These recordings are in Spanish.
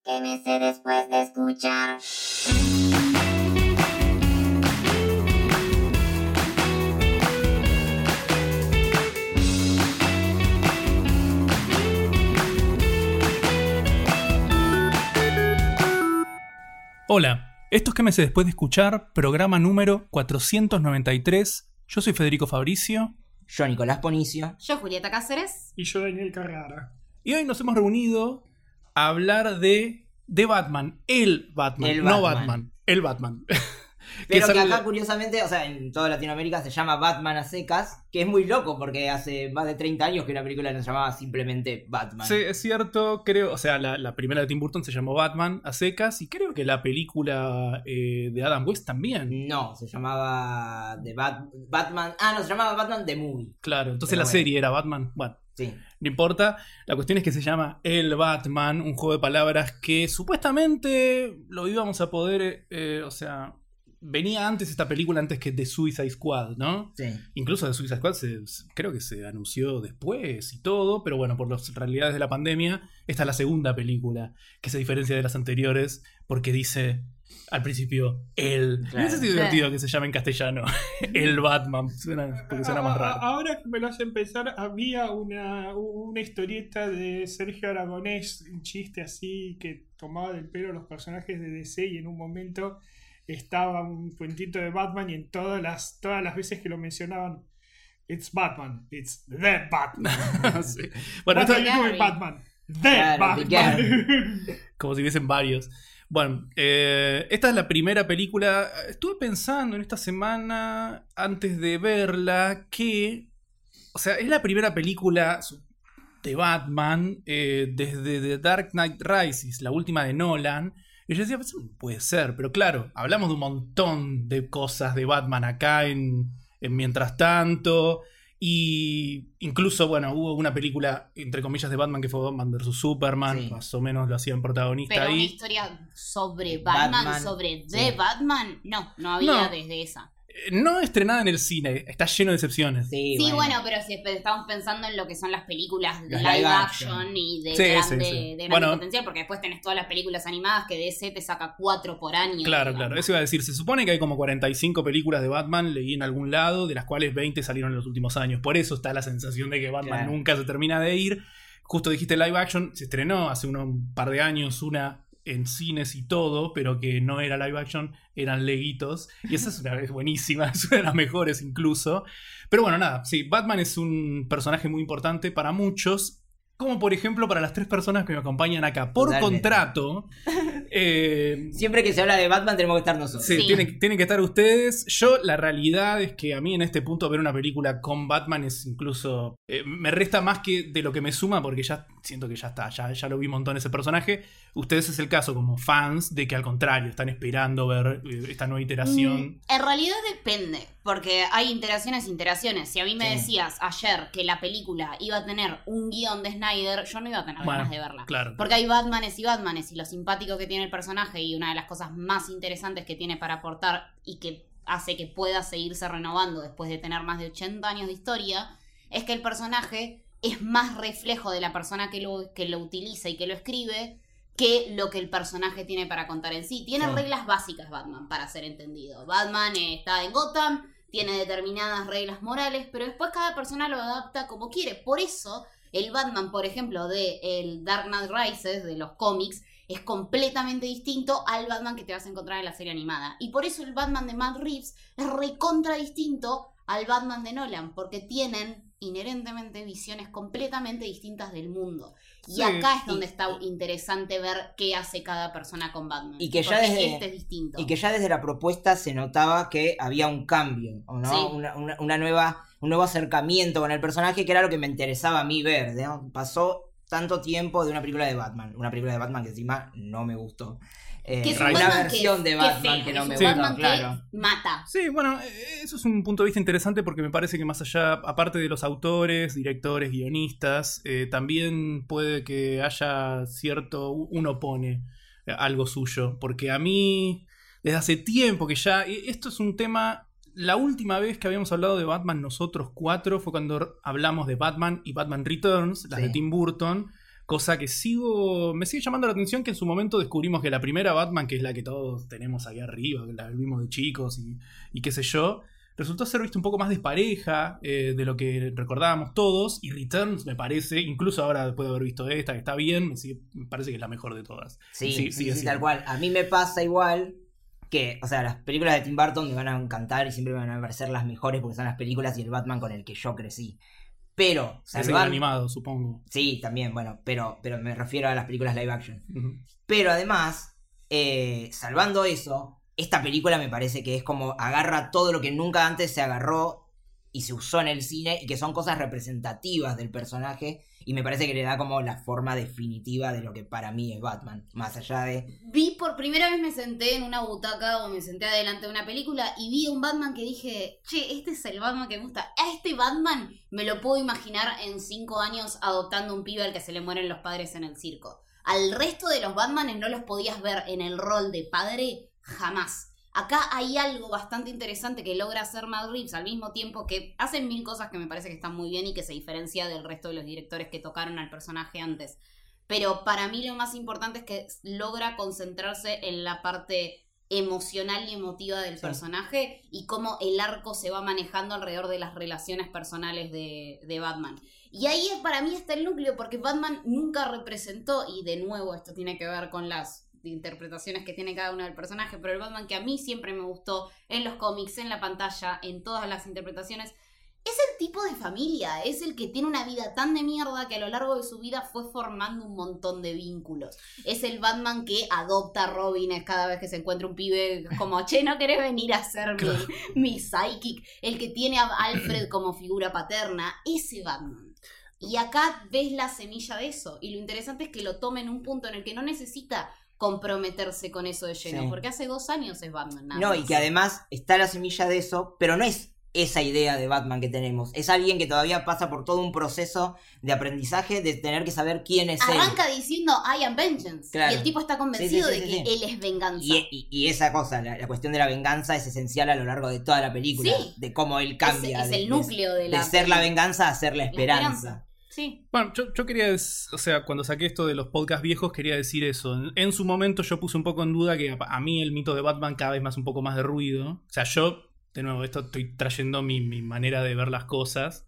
¿Qué me sé después de escuchar? Hola, esto es ¿Qué me sé después de escuchar? Programa número 493. Yo soy Federico Fabricio. Yo, Nicolás Ponicio. Yo, Julieta Cáceres. Y yo, Daniel Carrara. Y hoy nos hemos reunido a hablar de Batman. El Batman. No Batman. El Batman. Pero que acá, curiosamente, o sea, en toda Latinoamérica se llama Batman a secas, que es muy loco porque hace más de 30 años que una película no se llamaba simplemente Batman. Sí, es cierto, creo, o sea, la primera de Tim Burton se llamó Batman a secas y creo que la película de Adam West también. No, se llamaba Batman. Ah, no, se llamaba Batman The Movie. Claro, entonces pero la serie era Batman. Bueno. Sí. No importa, la cuestión es que se llama El Batman, un juego de palabras que supuestamente lo íbamos a poder, o sea, venía antes esta película antes que The Suicide Squad, ¿no? Sí. Incluso The Suicide Squad creo que se anunció después y todo, pero bueno, por las realidades de la pandemia, esta es la segunda película que se diferencia de las anteriores porque dice al principio el. Claro. No sé si es divertido que se llame en castellano El Batman, porque suena más raro. Ahora que me lo hace empezar, había una historieta de Sergio Aragonés, un chiste así que tomaba del pelo a los personajes de DC y en un momento estaba un cuentito de Batman y en todas las veces que lo mencionaban, it's Batman, it's the Batman. Sí. Bueno, What esto, are you doing, Batman? The Claro, Batman. como si hubiesen varios. Bueno, esta es la primera película. Estuve pensando en esta semana, antes de verla, que, o sea, es la primera película de Batman desde The Dark Knight Rises, la última de Nolan. Y yo decía, pues, puede ser, pero claro, hablamos de un montón de cosas de Batman acá en Mientras Tanto. Y incluso, bueno, hubo una película, entre comillas, de Batman que fue Batman vs. Superman. Sí. Más o menos lo hacían protagonista pero ahí. Pero una historia sobre Batman. Sobre The Batman, no había desde esa. No estrenada en el cine, está lleno de excepciones. Sí, bueno, pero si estamos pensando en lo que son las películas de live action y de grande potencial, porque después tenés todas las películas animadas que DC te saca 4 por año. Claro, eso iba a decir. Se supone que hay como 45 películas de Batman, leí en algún lado, de las cuales 20 salieron en los últimos años. Por eso está la sensación de que Batman nunca se termina de ir. Justo dijiste live action, se estrenó hace un par de años una en cines y todo, pero que no era live action, eran leguitos, y esa es buenísima, es una de las mejores incluso. Pero bueno, nada, sí, Batman es un personaje muy importante para muchos, como por ejemplo para las 3 personas que me acompañan acá por contrato. Siempre que se habla de Batman tenemos que estar nosotros. Sí. Tienen que estar ustedes. Yo, la realidad es que a mí en este punto ver una película con Batman es incluso me resta más que de lo que me suma, porque ya siento que ya está, ya lo vi un montón ese personaje. Ustedes es el caso como fans de que al contrario están esperando ver esta nueva iteración. En realidad depende, porque hay iteraciones. Si a mí me decías ayer que la película iba a tener un guión de Snyder, yo no iba a tener ganas de verla. Claro. Porque hay Batmanes y lo simpático que tiene el personaje y una de las cosas más interesantes que tiene para aportar y que hace que pueda seguirse renovando después de tener más de 80 años de historia, es que el personaje es más reflejo de la persona que lo utiliza y que lo escribe que lo que el personaje tiene para contar en sí. Tiene reglas básicas Batman, para ser entendido. Batman está en Gotham, tiene determinadas reglas morales, pero después cada persona lo adapta como quiere. Por eso, el Batman, por ejemplo, de el Dark Knight Rises, de los cómics, es completamente distinto al Batman que te vas a encontrar en la serie animada. Y por eso el Batman de Matt Reeves es recontra distinto al Batman de Nolan, porque tienen inherentemente visiones completamente distintas del mundo. Y acá es donde está interesante ver qué hace cada persona con Batman. Y que ya es distinto. Y que ya desde la propuesta se notaba que había un cambio, ¿no? Sí. Un nuevo acercamiento con el personaje, que era lo que me interesaba a mí ver, ¿no? Pasó tanto tiempo de una película de Batman que encima no me gustó. Una versión de Batman que no me gusta, claro. Mata. Sí, bueno, eso es un punto de vista interesante porque me parece que más allá, aparte de los autores, directores, guionistas, también puede que haya uno pone algo suyo. Porque a mí, desde hace tiempo que ya, esto es un tema, la última vez que habíamos hablado de Batman nosotros 4 fue cuando hablamos de Batman y Batman Returns, las de Tim Burton. Cosa que me sigue llamando la atención, que en su momento descubrimos que la primera Batman, que es la que todos tenemos ahí arriba, que la vimos de chicos y qué sé yo, resultó ser un poco más despareja de lo que recordábamos todos. Y Returns me parece, incluso ahora después de haber visto esta, que está bien, me parece que es la mejor de todas. Sí, tal cual. A mí me pasa igual que, o sea, las películas de Tim Burton me van a encantar y siempre me van a parecer las mejores porque son las películas y el Batman con el que yo crecí. Pero es el animado, supongo. Sí, también, bueno, pero me refiero a las películas live action. Uh-huh. Pero además, salvando eso, esta película me parece que es como agarra todo lo que nunca antes se agarró y se usó en el cine y que son cosas representativas del personaje, y me parece que le da como la forma definitiva de lo que para mí es Batman, más allá de... Vi por primera vez, me senté en una butaca o me senté adelante de una película y vi un Batman que dije, che, este es el Batman que me gusta. A este Batman me lo puedo imaginar en 5 años adoptando un pibe al que se le mueren los padres en el circo. Al resto de los Batmanes no los podías ver en el rol de padre jamás. Acá hay algo bastante interesante que logra hacer Matt Reeves al mismo tiempo que hacen 1000 cosas que me parece que están muy bien y que se diferencia del resto de los directores que tocaron al personaje antes. Pero para mí lo más importante es que logra concentrarse en la parte emocional y emotiva del personaje y cómo el arco se va manejando alrededor de las relaciones personales de Batman. Y ahí para mí está el núcleo, porque Batman nunca representó, y de nuevo esto tiene que ver con las interpretaciones que tiene cada uno del personaje, pero el Batman que a mí siempre me gustó en los cómics, en la pantalla, en todas las interpretaciones, es el tipo de familia, es el que tiene una vida tan de mierda que a lo largo de su vida fue formando un montón de vínculos. Es el Batman que adopta a Robin cada vez que se encuentra un pibe como, che, ¿no querés venir a ser mi psychic? El que tiene a Alfred como figura paterna, ese Batman. Y acá ves la semilla de eso, y lo interesante es que lo toma en un punto en el que no necesita comprometerse con eso de lleno, porque hace 2 años es Batman. No, y que además está la semilla de eso, pero no es esa idea de Batman que tenemos. Es alguien que todavía pasa por todo un proceso de aprendizaje, de tener que saber quién es él. Arranca diciendo I am vengeance, claro. Y el tipo está convencido de que él es venganza. Y esa cosa, la cuestión de la venganza es esencial a lo largo de toda la película, de cómo él cambia. Es el núcleo de de ser la venganza a ser la esperanza. Sí. Bueno, yo quería, o sea, cuando saqué esto de los podcasts viejos, quería decir eso. En su momento yo puse un poco en duda que a mí el mito de Batman cada vez más un poco más de ruido. O sea, yo, de nuevo, esto estoy trayendo mi manera de ver las cosas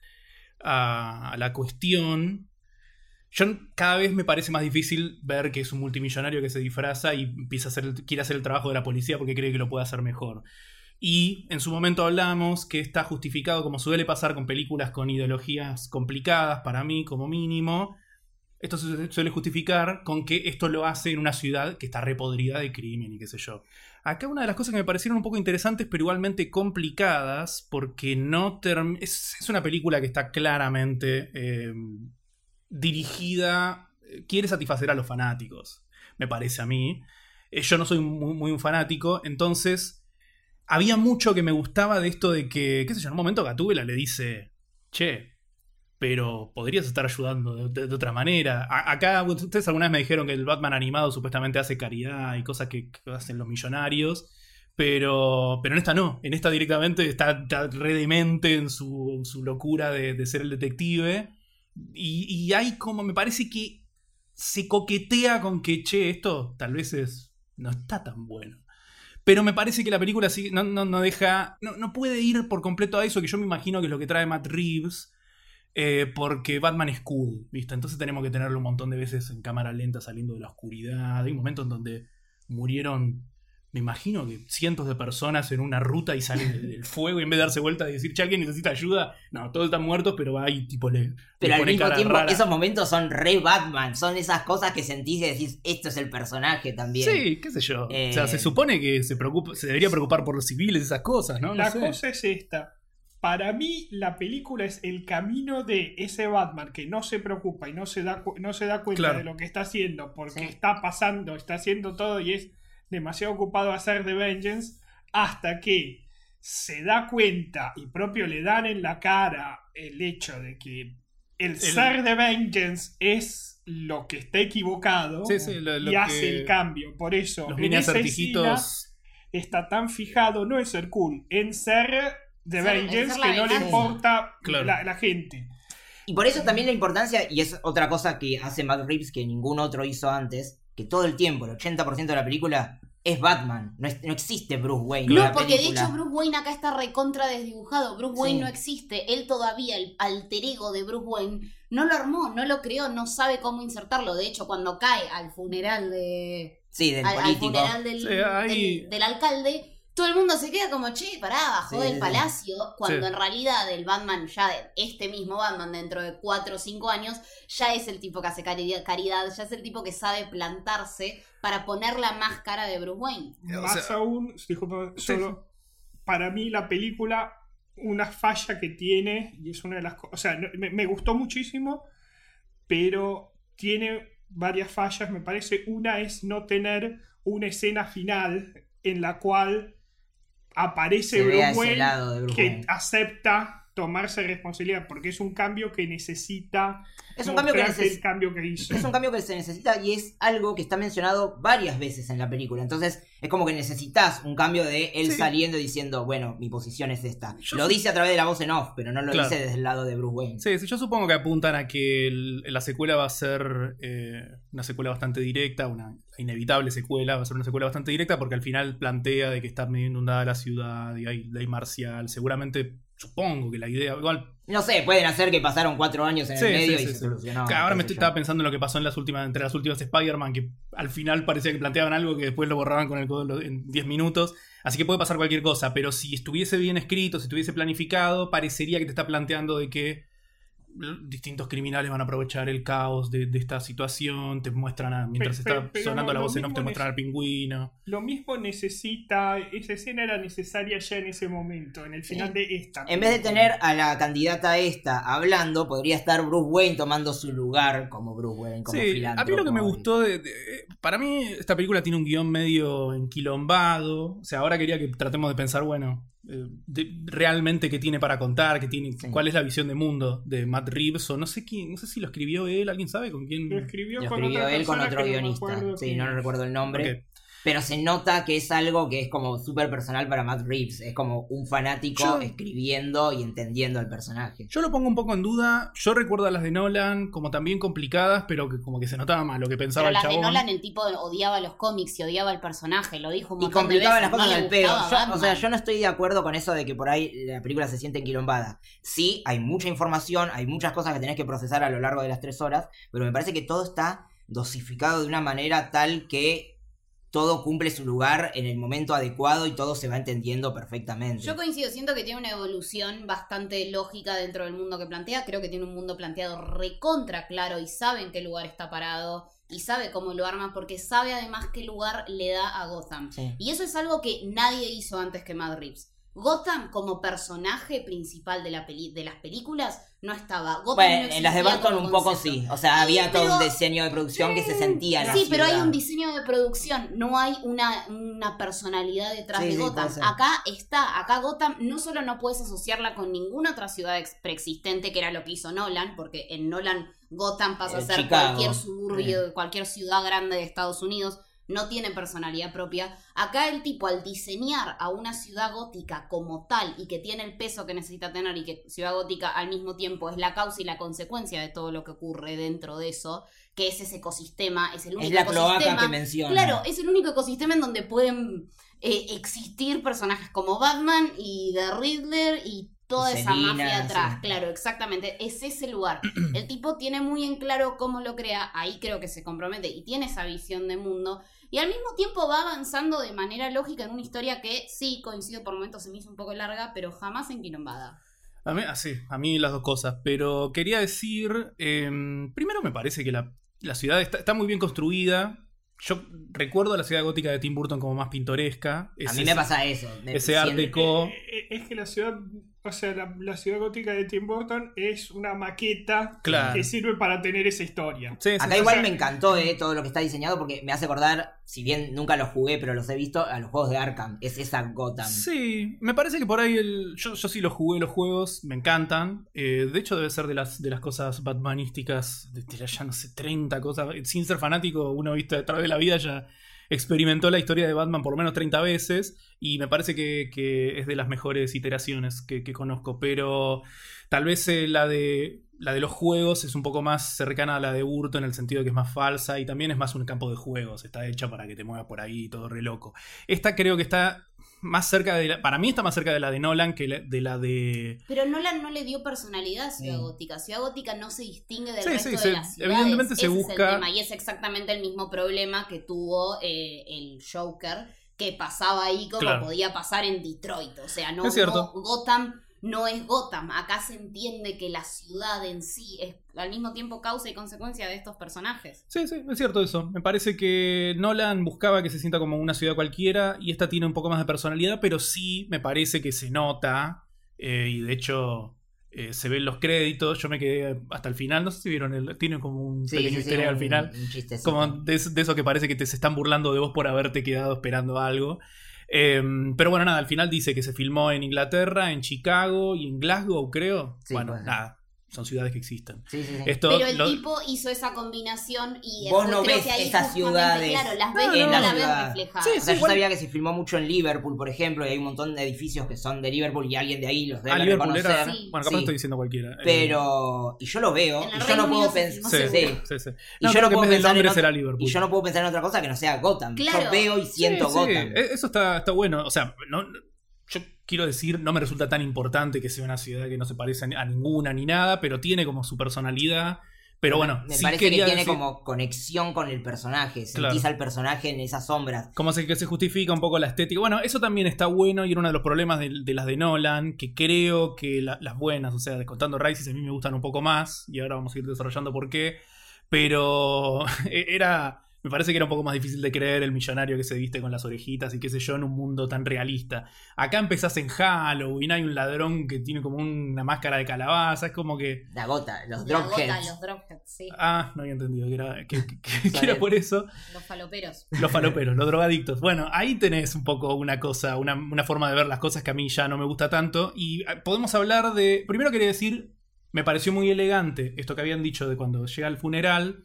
a la cuestión. Cada vez me parece más difícil ver que es un multimillonario que se disfraza y quiere hacer el trabajo de la policía porque cree que lo puede hacer mejor. Y en su momento hablamos que está justificado, como suele pasar con películas con ideologías complicadas, para mí como mínimo. Esto se suele justificar con que esto lo hace en una ciudad que está repodrida de crimen y qué sé yo. Acá una de las cosas que me parecieron un poco interesantes, pero igualmente complicadas, porque es una película que está claramente dirigida, quiere satisfacer a los fanáticos, me parece a mí. Yo no soy muy un fanático, entonces... Había mucho que me gustaba de esto de que, qué sé yo, en un momento Gatúbela le dice, che, pero podrías estar ayudando de otra manera. Acá ustedes alguna vez me dijeron que el Batman animado supuestamente hace caridad y cosas que hacen los millonarios, pero en esta no. En esta directamente está re demente en su locura de ser el detective. Y hay como, me parece que se coquetea con que, che, esto tal vez no está tan bueno. Pero me parece que la película sí, no deja... No puede ir por completo a eso, que yo me imagino que es lo que trae Matt Reeves, porque Batman es cool, ¿viste? Entonces tenemos que tenerlo un montón de veces en cámara lenta saliendo de la oscuridad. Hay momentos en donde murieron, me imagino que cientos de personas en una ruta y salen del fuego y en vez de darse vuelta y decir, che, ¿alguien necesita ayuda? No, todos están muertos, pero va y tipo Pero al mismo tiempo, esos momentos son re Batman, son esas cosas que sentís y decís, esto es el personaje también. Sí, qué sé yo. O sea, se supone que se debería preocupar por los civiles, esas cosas, ¿no? La cosa es esta. Para mí, la película es el camino de ese Batman que no se preocupa y no se da cuenta de lo que está haciendo, porque está pasando, está haciendo todo y es demasiado ocupado a hacer The Vengeance, hasta que se da cuenta y propio le dan en la cara el hecho de que el ser The Vengeance es lo que está equivocado, y hace el cambio. Por eso los en esa escena está tan fijado, no en ser cool, en ser The Vengeance, que no le importa la gente. Y por eso también la importancia, y es otra cosa que hace Matt Reeves que ningún otro hizo antes, que todo el tiempo, el 80% de la película es Batman. No existe Bruce Wayne. en No, la porque película. de hecho Bruce Wayne acá está recontra desdibujado. Bruce Wayne Sí. no existe. Él todavía, el alter ego de Bruce Wayne, no lo armó, no lo creó, no sabe cómo insertarlo. De hecho, cuando cae al funeral de... Sí, del al político. funeral Sí, ahí- del alcalde, todo el mundo se queda como, che, pará, bajó Sí, del sí. palacio, cuando Sí. en realidad el Batman, ya este mismo Batman dentro de 4 o 5 años, ya es el tipo que hace caridad, ya es el tipo que sabe plantarse para poner la máscara de Bruce Wayne. O Más sea, aún, disculpa, sí, solo para mí la película, una falla que tiene, y es una de las cosas, o sea, me gustó muchísimo, pero tiene varias fallas, me parece. Una es no tener una escena final en la cual aparece Se vea Bruce ese lado de Wayne Bruce que Wayne. acepta tomarse responsabilidad, porque es un cambio que necesita Es un cambio que mostrarte el cambio que hizo. Es un cambio que se necesita y es algo que está mencionado varias veces en la película. Entonces es como que necesitas un cambio de él Sí. saliendo y diciendo, bueno, mi posición es esta. Yo Lo dice a través de la voz en off, pero no lo Claro. dice desde el lado de Bruce Wayne. Sí, yo supongo que apuntan a que la secuela va a ser una secuela bastante directa, una inevitable secuela, va a ser una secuela bastante directa porque al final plantea de que está medio inundada la ciudad y hay ley marcial. Seguramente, supongo que la idea... Igual, No sé, pueden hacer que pasaron 4 años en Sí, el medio sí, y sí, se sí. solucionó. Ahora qué me sé yo. estaba pensando en lo que pasó entre las últimas Spider-Man, que al final parecía que planteaban algo que después lo borraban con el codo en 10 minutos. Así que puede pasar cualquier cosa, pero si estuviese bien escrito, si estuviese planificado, parecería que te está planteando de que distintos criminales van a aprovechar el caos de esta situación, te muestran, mientras está Pero sonando la lo voz en off, te mismo muestran al pingüino. Lo mismo necesita, esa escena era necesaria ya en ese momento, en el final de esta. En vez de tener a la candidata esta hablando, podría estar Bruce Wayne tomando su lugar como Bruce Wayne, como Sí, a filántropo. mí lo que me gustó para mí esta película tiene un guión medio enquilombado. O sea, ahora quería que tratemos de pensar, bueno, realmente qué tiene para contar, Sí. cuál es la visión de mundo de Matt Reeves, o no sé quién, no sé si lo escribió él, ¿alguien sabe con quién? Lo escribió, Lo con escribió otra él con persona otro que no me guionista. acuerdo Sí, quién no es. recuerdo el nombre. Ok. Pero se nota que es algo que es como súper personal para Matt Reeves. Es como un fanático Yo- escribiendo y entendiendo al personaje. Yo lo pongo un poco en duda. Yo recuerdo a las de Nolan como también complicadas, pero que como que se notaba más lo que pensaba Pero el las de chabón. Nolan, el tipo odiaba los cómics y odiaba el personaje, lo dijo un Y montón de complicaban veces. las cosas no le al pedo. gustaba Yo, o sea, Batman. yo no estoy de acuerdo con eso de que por ahí la película se siente enquilombada. Sí, hay mucha información, hay muchas cosas que tenés que procesar a lo largo de las 3 horas, pero me parece que todo está dosificado de una manera tal que todo cumple su lugar en el momento adecuado y todo se va entendiendo perfectamente. Yo coincido, siento que tiene una evolución bastante lógica dentro del mundo que plantea. Creo que tiene un mundo planteado recontra claro y sabe en qué lugar está parado y sabe cómo lo arma porque sabe además qué lugar le da a Gotham. Sí. Y eso es algo que nadie hizo antes que Matt Reeves. Gotham como personaje principal de las películas no estaba. Gotham Bueno, no en las de existía Burton como un poco concepto. sí. O sea, Sí, había todo un pero- diseño de producción que se sentía en la Sí, pero hay ciudad. un diseño de producción, no hay una personalidad detrás Sí, de sí, Gotham. puede ser. Acá Gotham no solo no puedes asociarla con ninguna otra ciudad preexistente, que era lo que hizo Nolan, porque en Nolan Gotham pasa a ser Chicago. cualquier suburbio, cualquier ciudad grande de Estados Unidos, no tiene personalidad propia. Acá el tipo, al diseñar a una ciudad gótica como tal y que tiene el peso que necesita tener y que ciudad gótica al mismo tiempo es la causa y la consecuencia de todo lo que ocurre dentro de eso, que es ese ecosistema, es el único Es la cloaca ecosistema. que menciona. Claro, es el único ecosistema en donde pueden existir personajes como Batman y The Riddler y toda Y esa Selina, mafia atrás. sí. Claro, exactamente. Es ese lugar. El tipo tiene muy en claro cómo lo crea. Ahí creo que se compromete y tiene esa visión de mundo. Y al mismo tiempo va avanzando de manera lógica en una historia que sí, coincido, por momentos se me hizo un poco larga, pero jamás enquilombada. A mí las dos cosas. Pero quería decir, primero me parece que la ciudad está muy bien construida. Yo recuerdo a la ciudad gótica de Tim Burton como más pintoresca. A mí me pasa eso. ese art deco. Es que la ciudad, o sea, la ciudad gótica de Tim Burton es una maqueta Claro. que sirve para tener esa historia. Sí, sí, Acá sí. igual me encantó todo lo que está diseñado porque me hace acordar, si bien nunca los jugué, pero los he visto, a los juegos de Arkham. Es esa Gotham. Sí, me parece que por ahí yo sí los jugué los juegos, me encantan. De hecho debe ser de las cosas batmanísticas, de ya no sé, 30 cosas. Sin ser fanático, uno visto a través de la vida ya experimentó la historia de Batman por lo menos 30 veces y me parece que es de las mejores iteraciones que conozco. Pero tal vez la de la de los juegos es un poco más cercana a la de Burton en el sentido de que es más falsa y también es más un campo de juegos. Está hecha para que te muevas por ahí y todo re loco. Esta creo que está más cerca de para mí está más cerca de la de Nolan que de la de... Pero Nolan no le dio personalidad a Ciudad Gótica. Ciudad Gótica no se distingue del resto de las ciudades. Evidentemente se busca... Ese es el tema, y es exactamente el mismo problema que tuvo el Joker, que pasaba ahí como podía pasar en Detroit. O sea, no Gotham no es Gotham. Acá se entiende que la ciudad en sí es al mismo tiempo causa y consecuencia de estos personajes. Sí, es cierto eso. Me parece que Nolan buscaba que se sienta como una ciudad cualquiera y esta tiene un poco más de personalidad, pero sí me parece que se nota y de hecho se ven los créditos. Yo me quedé hasta el final, no sé si vieron, tiene como un pequeño easter egg al final, como de eso que parece que se están burlando de vos por haberte quedado esperando algo. Pero bueno, nada, al final dice que se filmó en Inglaterra, en Chicago y en Glasgow, creo. Sí, bueno, nada, son ciudades que existen. Pero el tipo hizo esa combinación y vos no ves esas ciudades. Claro, las ves y no las ves reflejadas. O sea, yo sabía que se filmó mucho en Liverpool, por ejemplo, y hay un montón de edificios que son de Liverpool y alguien de ahí los debe reconocer. Bueno, capaz estoy diciendo cualquiera. Pero, y yo lo veo, y yo no puedo pensar. Y yo no puedo pensar y yo no puedo pensar en otra cosa que no sea Gotham. Yo veo y siento Gotham. Eso está bueno. O sea, yo quiero decir, no me resulta tan importante que sea una ciudad que no se parece a ninguna ni nada, pero tiene como su personalidad. Pero bueno, me parece que tiene como conexión con el personaje. Sentís al personaje en esas sombras. Como que se justifica un poco la estética. Bueno, eso también está bueno y era uno de los problemas de las de Nolan, que creo que las buenas, o sea, descontando Rises, a mí me gustan un poco más y ahora vamos a ir desarrollando por qué. Pero me parece que era un poco más difícil de creer el millonario que se viste con las orejitas y qué sé yo en un mundo tan realista. Acá empezás en Halloween, hay un ladrón que tiene como una máscara de calabaza, es como que... La gota, los dropheads. Los dropheads, sí. Ah, no había entendido que era por eso. Los faloperos. Los faloperos, los drogadictos. Bueno, ahí tenés un poco una cosa, una forma de ver las cosas que a mí ya no me gusta tanto. Y podemos hablar de... Primero quería decir, me pareció muy elegante esto que habían dicho de cuando llega al funeral...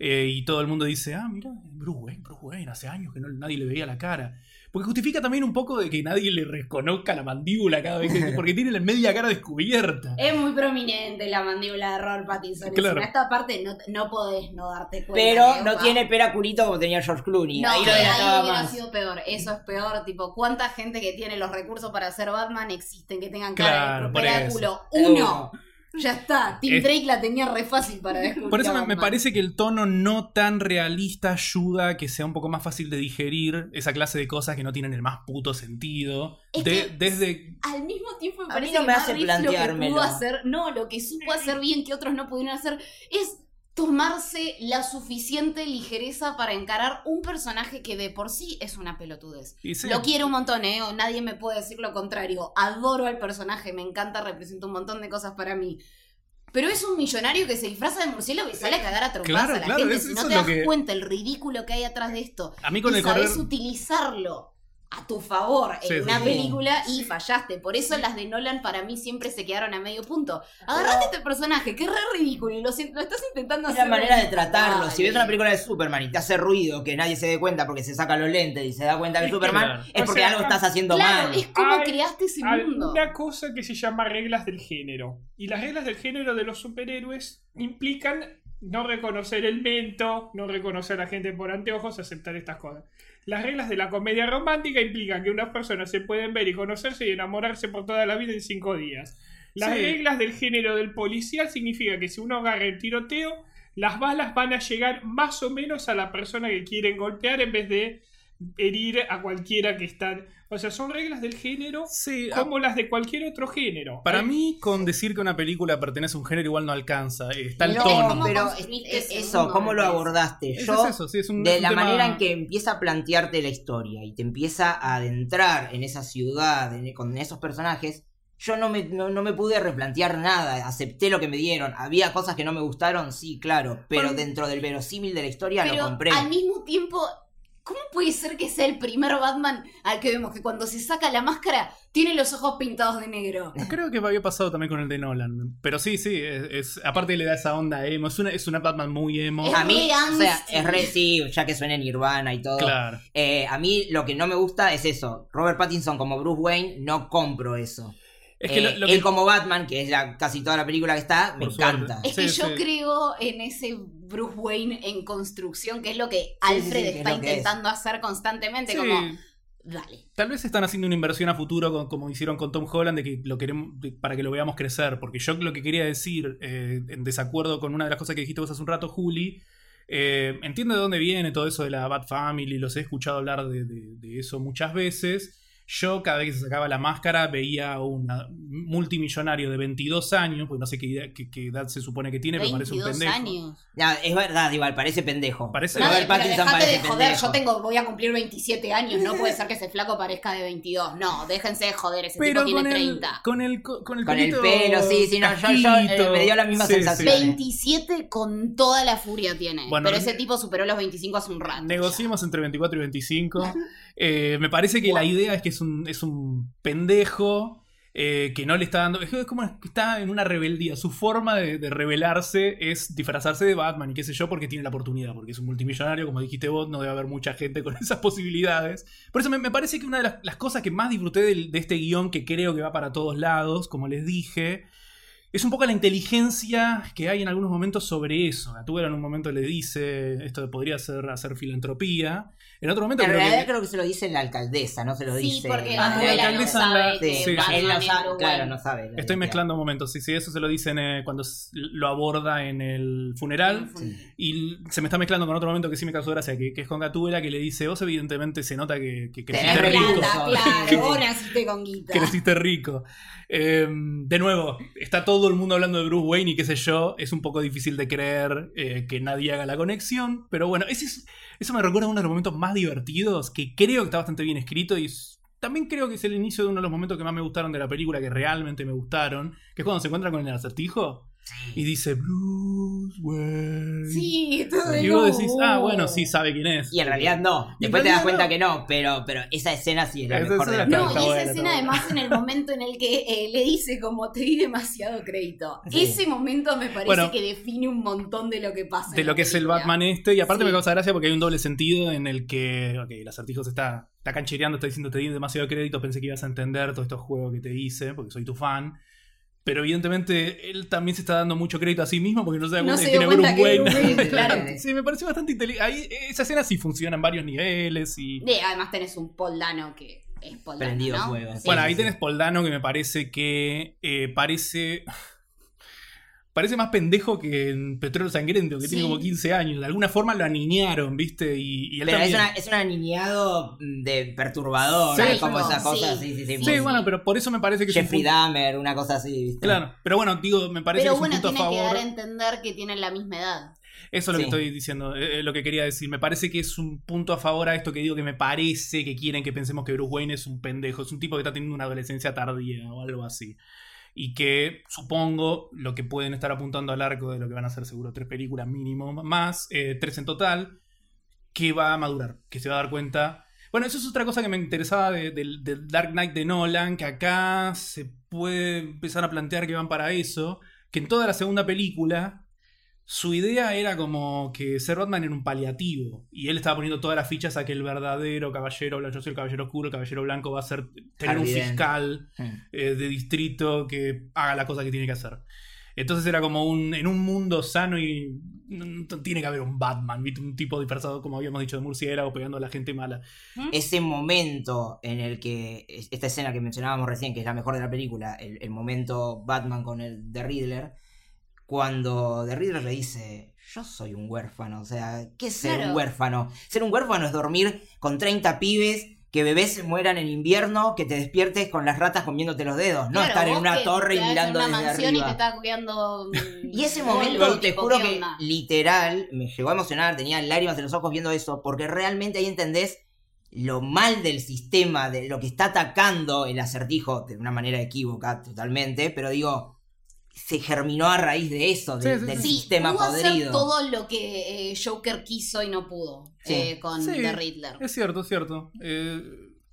y todo el mundo dice, mira, Bruce Wayne, hace años que nadie le veía la cara. Porque justifica también un poco de que nadie le reconozca la mandíbula cada vez porque tiene la media cara descubierta. Es muy prominente la mandíbula de Robert Pattinson. Claro. En esta parte no podés no darte cuenta. Pero no tiene pera culito como tenía George Clooney. No, ahí hubiera sido peor. Eso es peor. Tipo, ¿cuánta gente que tiene los recursos para hacer Batman existen que tengan cara de pera de culo? Uno. Ya está, Tim Drake la tenía re fácil para descubrir. Por eso me parece que el tono no tan realista ayuda a que sea un poco más fácil de digerir esa clase de cosas que no tienen el más puto sentido. Desde al mismo tiempo me a parece mí no me hace que planteármelo. Lo que supo hacer bien que otros no pudieron hacer es tomarse la suficiente ligereza para encarar un personaje que de por sí es una pelotudez. Sí. Lo quiero un montón, nadie me puede decir lo contrario. Adoro al personaje, me encanta, representa un montón de cosas para mí. Pero es un millonario que se disfraza de murciélago y sale a cagar a trompadas a la gente. Si no te das cuenta el ridículo que hay atrás de esto, a mí con y sabes utilizarlo a tu favor en una película y fallaste. Por eso las de Nolan para mí siempre se quedaron a medio punto. Agarraste este personaje que es re ridículo y lo estás intentando hacer. Es la manera de tratarlo. Si ves una película de Superman y te hace ruido que nadie se dé cuenta porque se saca los lentes y se da cuenta que es Superman, es porque algo estás haciendo mal. Es como creaste ese mundo. Una cosa que se llama reglas del género. Y las reglas del género de los superhéroes implican no reconocer el mento, no reconocer a la gente por anteojos, aceptar estas cosas. Las reglas de la comedia romántica implican que unas personas se pueden ver y conocerse y enamorarse por toda la vida en 5 días. Las reglas del género del policial significa que si uno agarra el tiroteo, las balas van a llegar más o menos a la persona que quieren golpear en vez de herir a cualquiera que están... O sea, son reglas del género como las de cualquier otro género. Para mí, con decir que una película pertenece a un género igual no alcanza. Está el tono. Pero eso, ¿cómo lo abordaste? Yo, de la manera en que empieza a plantearte la historia y te empieza a adentrar en esa ciudad, con esos personajes, yo no me pude replantear nada. Acepté lo que me dieron. ¿Había cosas que no me gustaron? Sí, claro. Pero dentro del verosímil de la historia lo compré. Al mismo tiempo... ¿Cómo puede ser que sea el primer Batman al que vemos que cuando se saca la máscara tiene los ojos pintados de negro? Creo que había pasado también con el de Nolan. Pero sí, aparte le da esa onda emo. Es una Batman muy emo. A mí, o sea, es re ya que suena Nirvana y todo. Claro. A mí lo que no me gusta es eso. Robert Pattinson como Bruce Wayne, no compro eso. Es que lo que- él como Batman, que es casi toda la película que está, me Por suerte. encanta. Es que Sí, yo sí. creo en ese Bruce Wayne en construcción, que es lo que sí, Alfred que es está lo que intentando hacer constantemente, Sí. como, dale. Tal vez están haciendo una inversión a futuro como hicieron con Tom Holland de que lo queremos para que lo veamos crecer. Porque yo lo que quería decir, en desacuerdo con una de las cosas que dijiste vos hace un rato, Juli, entiendo de dónde viene todo eso de la Bat Family, los he escuchado hablar de eso muchas veces. Yo cada vez que se sacaba la máscara veía a un multimillonario de 22 años, pues no sé qué edad se supone que tiene, pero parece un 22 pendejo. años. No, es verdad, igual, parece pendejo. Parece- Pero Nadie, Robert pero Pattinson dejate parece de joder, pendejo. voy a cumplir 27 años, no puede ser que ese flaco parezca de 22. No, déjense de joder, ese Pero tipo tiene con 30. con el Con el pelito pelo, sí, no, yo casquito. me dio la misma Sí, sensación. sí. 27 con toda la furia tiene. Bueno, pero ese tipo superó los 25 hace un rato. Negociemos entre 24 y 25. Me parece que la idea es que es un pendejo que no le está dando. Es como que está en una rebeldía. Su forma de rebelarse es disfrazarse de Batman y qué sé yo, porque tiene la oportunidad. Porque es un multimillonario, como dijiste vos, no debe haber mucha gente con esas posibilidades. Por eso me parece que una de las cosas que más disfruté de este guión, que creo que va para todos lados, como les dije, es un poco la inteligencia que hay en algunos momentos sobre eso. Gatúbela en un momento le dice esto podría ser hacer filantropía. En otro momento En creo realidad que... creo que se lo dice la alcaldesa, no se lo Sí, dice. porque Ah, Gatúbela la no alcaldesa sabe la- que sí, Batman él no es sabe, Bruce claro, Wayne. no sabe. la Estoy identidad. mezclando momentos. Sí, eso se lo dicen cuando lo aborda en el funeral. Sí. Y se me está mezclando con otro momento que sí me causó gracia, que es con Gatúbela, que le dice, vos evidentemente se nota que Tenés creciste rico. Plata, claro, vos naciste con guita. Creciste rico. De nuevo, está todo el mundo hablando de Bruce Wayne y qué sé yo. Es un poco difícil de creer que nadie haga la conexión. Pero bueno, eso me recuerda a uno de los momentos más divertidos, que creo que está bastante bien escrito y también creo que es el inicio de uno de los momentos que más me gustaron de la película, que realmente me gustaron, que es cuando se encuentra con el acertijo y dice Bruce Wayne. Sí, todo Y vos decís, bueno, sí, sabe quién es. Y en realidad no. Y en Después te das realidad cuenta que no, pero esa escena sí es la Esa mejor de la escena No, película. y está esa bueno, escena está bueno. además en el momento en el que le dice como te di demasiado crédito. Sí. Ese momento me parece Bueno, que define un montón de lo que pasa. De en lo la que es el película. Batman y aparte Sí. me causa gracia porque hay un doble sentido en el que el acertijo se está canchereando, está diciendo te di demasiado crédito, pensé que ibas a entender todos estos juegos que te hice porque soy tu fan. Pero evidentemente él también se está dando mucho crédito a sí mismo porque no se da No cuenta se que dio tiene cuenta Bruce que Wayne. Bruce Wayne, claro. Sí, me pareció bastante inteligente. Esa escena sí funciona en varios niveles y... Además tenés un Paul Dano que es Paul Dano, Prendido ¿no? fuego. Sí. Bueno, ahí tenés Paul Dano que me parece que parece más pendejo que en Petróleo Sangriento, que Sí. tiene como 15 años. De alguna forma lo aniñaron, ¿viste? Y él Pero también. es un aniñado de perturbador, Sí, como sí, esa cosa, sí. sí. Sí, bueno, pero por eso me parece que Jeffrey es un punto... Dahmer, una cosa así, ¿viste? Claro, pero bueno, digo, me parece Pero que es bueno, un punto tiene a que favor. dar a entender que tienen la misma edad. Eso es lo que Sí. estoy diciendo, lo que quería decir. Me parece que es un punto a favor a esto que digo, que me parece que quieren que pensemos que Bruce Wayne es un pendejo, es un tipo que está teniendo una adolescencia tardía o algo así. Y que supongo lo que pueden estar apuntando al arco de lo que van a ser seguro 3 películas mínimo, más 3 en total, que va a madurar, que se va a dar cuenta. Bueno, eso es otra cosa que me interesaba del Dark Knight de Nolan, que acá se puede empezar a plantear que van para eso, que en toda la segunda película su idea era como que ser Batman era un paliativo y él estaba poniendo todas las fichas a que el verdadero caballero blanco, yo soy el caballero oscuro, el caballero blanco va a ser tener un Harvey Dent. fiscal de distrito que haga la cosa que tiene que hacer. Entonces era como en un mundo sano y tiene que haber un Batman, ¿viste? Un tipo disfrazado, como habíamos dicho, de murciélago pegando a la gente mala. Ese momento en el que, esta escena que mencionábamos recién, que es la mejor de la película, el momento Batman con el de Riddler, cuando The Riddler le dice, yo soy un huérfano, o sea, ¿qué es ser Claro. un huérfano? Ser un huérfano es dormir con 30 pibes, que bebés se mueran en invierno, que te despiertes con las ratas comiéndote los dedos, no Claro, estar en vos una que torre y te mirando en una desde mansión y te arriba. está cuidando. Y ese polvo, momento, te tipo, juro ¿qué que onda? literal me llegó a emocionar, tenía lágrimas en los ojos viendo eso, porque realmente ahí entendés lo mal del sistema, de lo que está atacando el acertijo, de una manera equívoca totalmente, pero digo, se germinó a raíz de eso, del Sí, sistema pudo hacer podrido. todo lo que Joker quiso y no pudo Sí. con Sí. The Riddler. Es cierto, es cierto.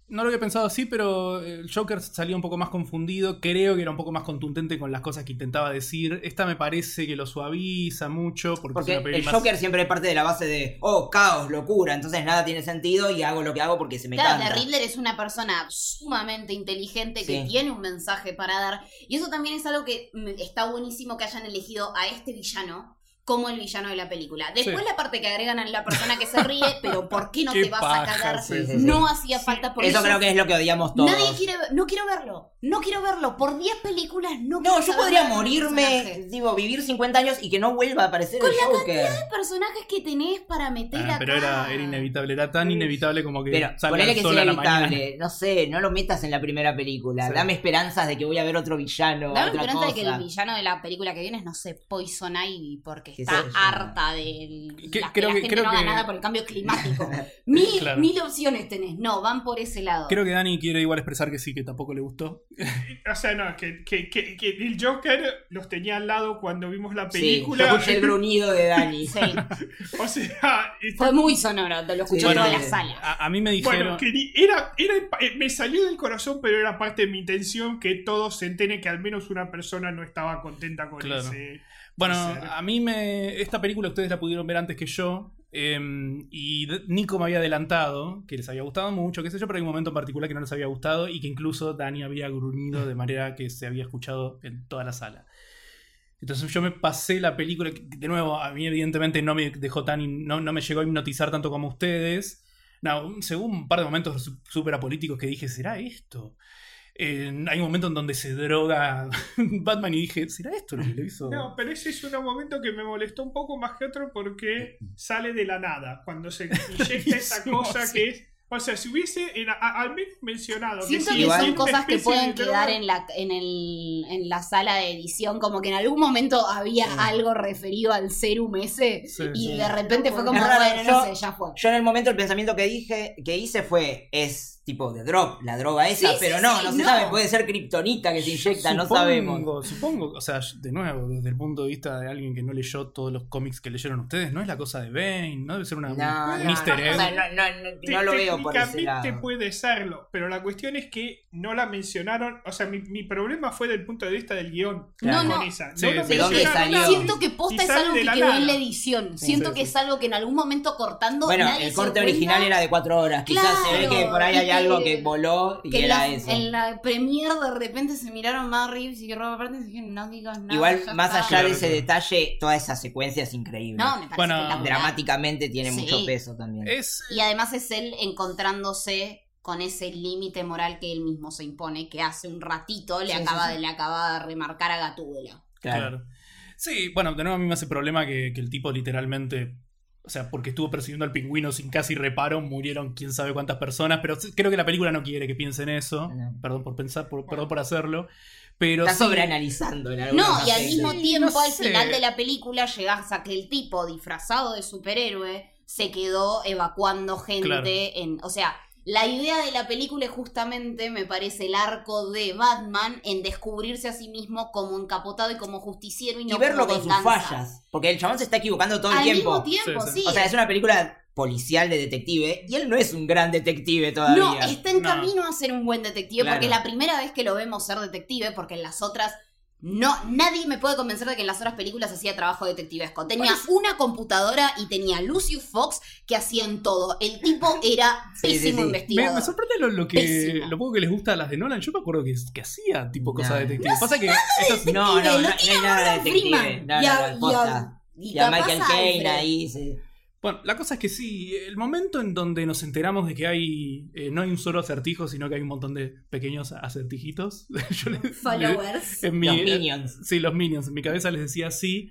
No lo había pensado así, pero el Joker salía un poco más confundido. Creo que era un poco más contundente con las cosas que intentaba decir. Esta me parece que lo suaviza mucho. Porque es una peli el más... Joker siempre parte de la base de, caos, locura, entonces nada tiene sentido y hago lo que hago porque se me Claro, canta. The Riddler es una persona sumamente inteligente que Sí. tiene un mensaje para dar. Y eso también es algo que está buenísimo que hayan elegido a este villano como el villano de la película. Después Sí. la parte que agregan a la persona que se ríe, pero ¿por qué no Qué te vas paja, a cagar? sí, sí, No sí. hacía falta por Eso creo que es lo que odiamos todos. Nadie quiere no quiero verlo. Por 10 películas no No, quiero yo saber podría nada del morirme, personaje. digo, vivir 50 años y que no vuelva a aparecer el Joker. ¿Qué personajes que tenés para meter acá? Pero era inevitable, era tan inevitable como que Pero salga ponele el que sol sea a la mañana. inevitable. No sé, no lo metas en la primera película. Sí. Dame esperanzas de que voy a ver otro villano. Dame otra esperanza de que cosa. el villano de la película que viene es, no sé, Poison Ivy, porque Que está sí. harta de Que- la creo la que- gente creo no haga que- nada por el cambio climático. Claro. Mil opciones tenés. No, van por ese lado. Creo que Dani quiere igual expresar que sí, que tampoco le gustó. O sea, no, que el Joker los tenía al lado cuando vimos la Sí, película. yo escuché el gruñido de Dani. Sí, O sea, fue muy sonoro, te lo escuchó Sí. toda la Bueno, sala. A mí me dijeron... bueno, que me salió del corazón, pero era parte de mi intención que todos se enteren que al menos una persona no estaba contenta con Claro. ese. Bueno, ser. a mí esta película ustedes la pudieron ver antes que yo. Y Nico me había adelantado que les había gustado mucho, qué sé yo, pero hay un momento en particular que no les había gustado y que incluso Dani había gruñido de manera que se había escuchado en toda la sala. Entonces yo me pasé la película, que, de nuevo, a mí evidentemente no me dejó no me llegó a hipnotizar tanto como ustedes. No, según un par de momentos súper apolíticos que dije, ¿será esto? Hay un momento en donde se droga Batman y dije, ¿será esto lo que le hizo? No, pero ese es un momento que me molestó un poco más que otro porque sale de la nada. Cuando se inyecta esa cosa Sí. que es. O sea, si hubiese al menos mencionado Siento que que igual- son tiene una cosas que especie pueden de quedar droga- en la sala de edición, como que en algún momento había Sí. algo referido al serum ese Sí. y Sí. de repente fue como, Es raro, bueno, no sé, ya fue. Yo en el momento el pensamiento que hice fue, es tipo de drop, la droga esa, Sí, pero sí, no sí, se no. sabe, puede ser kriptonita que se inyecta, no sabemos. Supongo, o sea, de nuevo, desde el punto de vista de alguien que no leyó todos los cómics que leyeron ustedes, no es la cosa de Bane, no debe ser una No, un Easter no, egg. o sea, no lo veo por ese Técnicamente lado. puede serlo, pero la cuestión es que no la mencionaron. O sea, mi problema fue del punto de vista del guión. Claro. Con No. esa. Sí, No lo ¿de dónde mencionaron salió? nada. Siento que Y posta es sale algo de que la quedó en la nada. edición. Sí, Siento sí, que sí. es algo que en algún momento cortando. Bueno, nadie el se corte dio cuenta. original era de 4 horas, quizás se ve Claro, que por ahí hay y algo que- que voló y Que era en eso. la premiere de repente se miraron Matt Reeves y Robert Pattinson y dijeron, no digas nada. Igual, ya más está". allá Claro, de ese claro. detalle, toda esa secuencia es increíble. No, me parece Bueno, espectacular. Dramáticamente tiene Sí. mucho peso también. Y además es él encontrándose con ese límite moral que él mismo se impone, que hace un ratito le Sí, acaba sí, sí. de remarcar a Gatúbela. Claro. Sí, bueno, de nuevo a mí me hace problema que el tipo literalmente, o sea, porque estuvo persiguiendo al pingüino sin casi reparo, murieron quién sabe cuántas personas, pero creo que la película no quiere que piensen eso. No. Perdón por pensar, perdón por hacerlo. Pero Está sí, sobreanalizando en algunos No, y al aspectos. mismo Sí, tiempo, no al sé. final de la película, llegás a que el tipo disfrazado de superhéroe se quedó evacuando gente Claro. o sea, la idea de la película es justamente, me parece, el arco de Batman en descubrirse a sí mismo como encapotado y como justiciero y Y no verlo como con sus venganza. fallas. Porque el chabón se está equivocando todo el Al tiempo. mismo tiempo, Sí, sí. sí. O sea, es una película policial de detective y él no es un gran detective todavía. No, está en No. camino a ser un buen detective, Claro. porque es la primera vez que lo vemos ser detective, porque en las otras nadie me puede convencer de que en las otras películas hacía trabajo detectivesco. Tenía una computadora y tenía Lucius Fox que hacían todo. El tipo era Sí, sí, pésimo sí. investigador. me sorprende Pésimo. lo poco que les gusta a las de Nolan. Yo me acuerdo que hacía tipo cosas No. de detective. Pasa que estas- No, no, Lo no, no tiene hay nada de Morgan detective. Freeman. No, Y a- no, no, posta. y Y a capaz Michael a Caine Alfred. ahí. Sí. Bueno, la cosa es que sí, el momento en donde nos enteramos de que hay no hay un solo acertijo, sino que hay un montón de pequeños acertijitos. Followers. En mi, Los Minions. Sí, los Minions. En mi cabeza les decía así.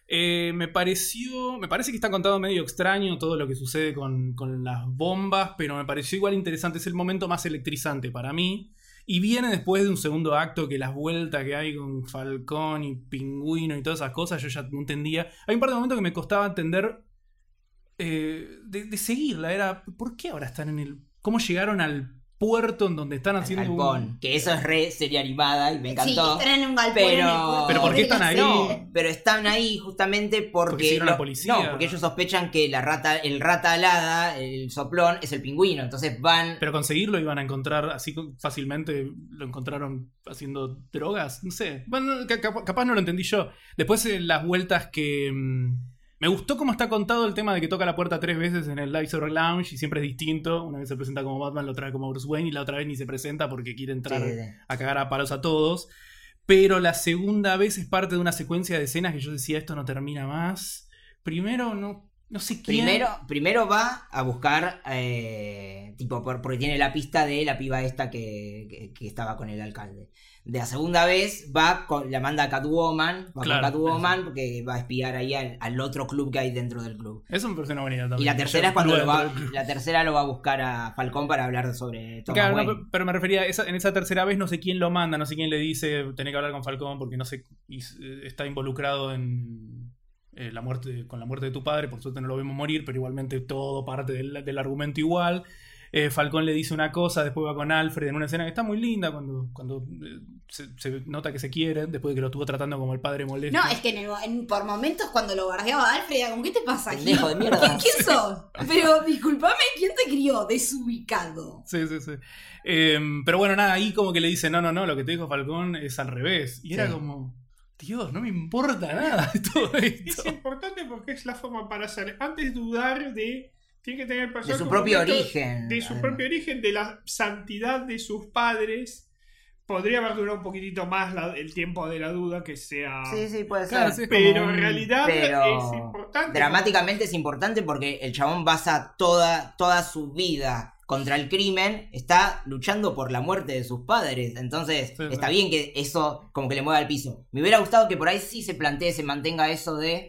Me parece que está contado medio extraño todo lo que sucede con las bombas, pero me pareció igual interesante. Es el momento más electrizante para mí. Y viene después de un segundo acto que las vueltas que hay con Falcón y Pingüino y todas esas cosas, yo ya no entendía. Hay un par de momentos que me costaba entender de seguirla. Era, ¿por qué ahora están en el... ¿Cómo llegaron al puerto en donde están haciendo galpón, que eso es re serie animada y me encantó. Sí, están en un galpón en el puerto. Pero ¿por qué están ahí? No, pero están ahí justamente porque siguieron a la policía. No, porque ellos sospechan que el rata alada, el soplón, es el pingüino. Entonces van. Pero conseguirlo iban a encontrar así fácilmente. Lo encontraron haciendo drogas. No sé. Bueno, capaz no lo entendí yo. Después las vueltas que. Me gustó cómo está contado el tema de que toca la puerta 3 veces en el Live Lounge y siempre es distinto. Una vez se presenta como Batman, la otra vez como Bruce Wayne y la otra vez ni se presenta porque quiere entrar a cagar a palos a todos. Pero la segunda vez es parte de una secuencia de escenas que yo decía, esto no termina más. Primero, no sé quién. Primero va a buscar, porque tiene la pista de la piba esta que estaba con el alcalde. De la segunda vez la manda a Catwoman, con Catwoman porque va a espiar ahí al otro club que hay dentro del club. Eso me parece una buena idea también. Y la tercera es cuando la tercera lo va a buscar a Falcón para hablar sobre Thomas Wayne. No, pero me refería, en esa tercera vez no sé quién lo manda, no sé quién le dice, tenés que hablar con Falcón porque no sé, está involucrado en la muerte de tu padre, por suerte no lo vemos morir, pero igualmente todo parte del argumento igual. Falcón le dice una cosa, después va con Alfred en una escena que está muy linda cuando se nota que se quieren, después de que lo estuvo tratando como el padre molesto. No, es que por momentos cuando lo bardeaba a Alfred era como, ¿qué te pasa aquí? Pendejo de mierda. ¿Quién sos? Pero discúlpame, ¿quién te crió? Desubicado. Sí. Pero bueno, nada, ahí como que le dice, no, lo que te dijo Falcón es al revés. Y era como, Dios, no me importa nada de todo esto. Es importante porque es la forma para hacer. Antes dudar tiene que tener el personaje de su propio origen. De su propio origen, de la santidad de sus padres. Podría haber durado un poquitito más el tiempo de la duda que sea. Sí, puede ser. Claro, sí, pero en realidad es importante. Dramáticamente es importante porque el chabón basa toda su vida contra el crimen, está luchando por la muerte de sus padres. Entonces, está bien que eso como que le mueva al piso. Me hubiera gustado que por ahí sí se mantenga eso de.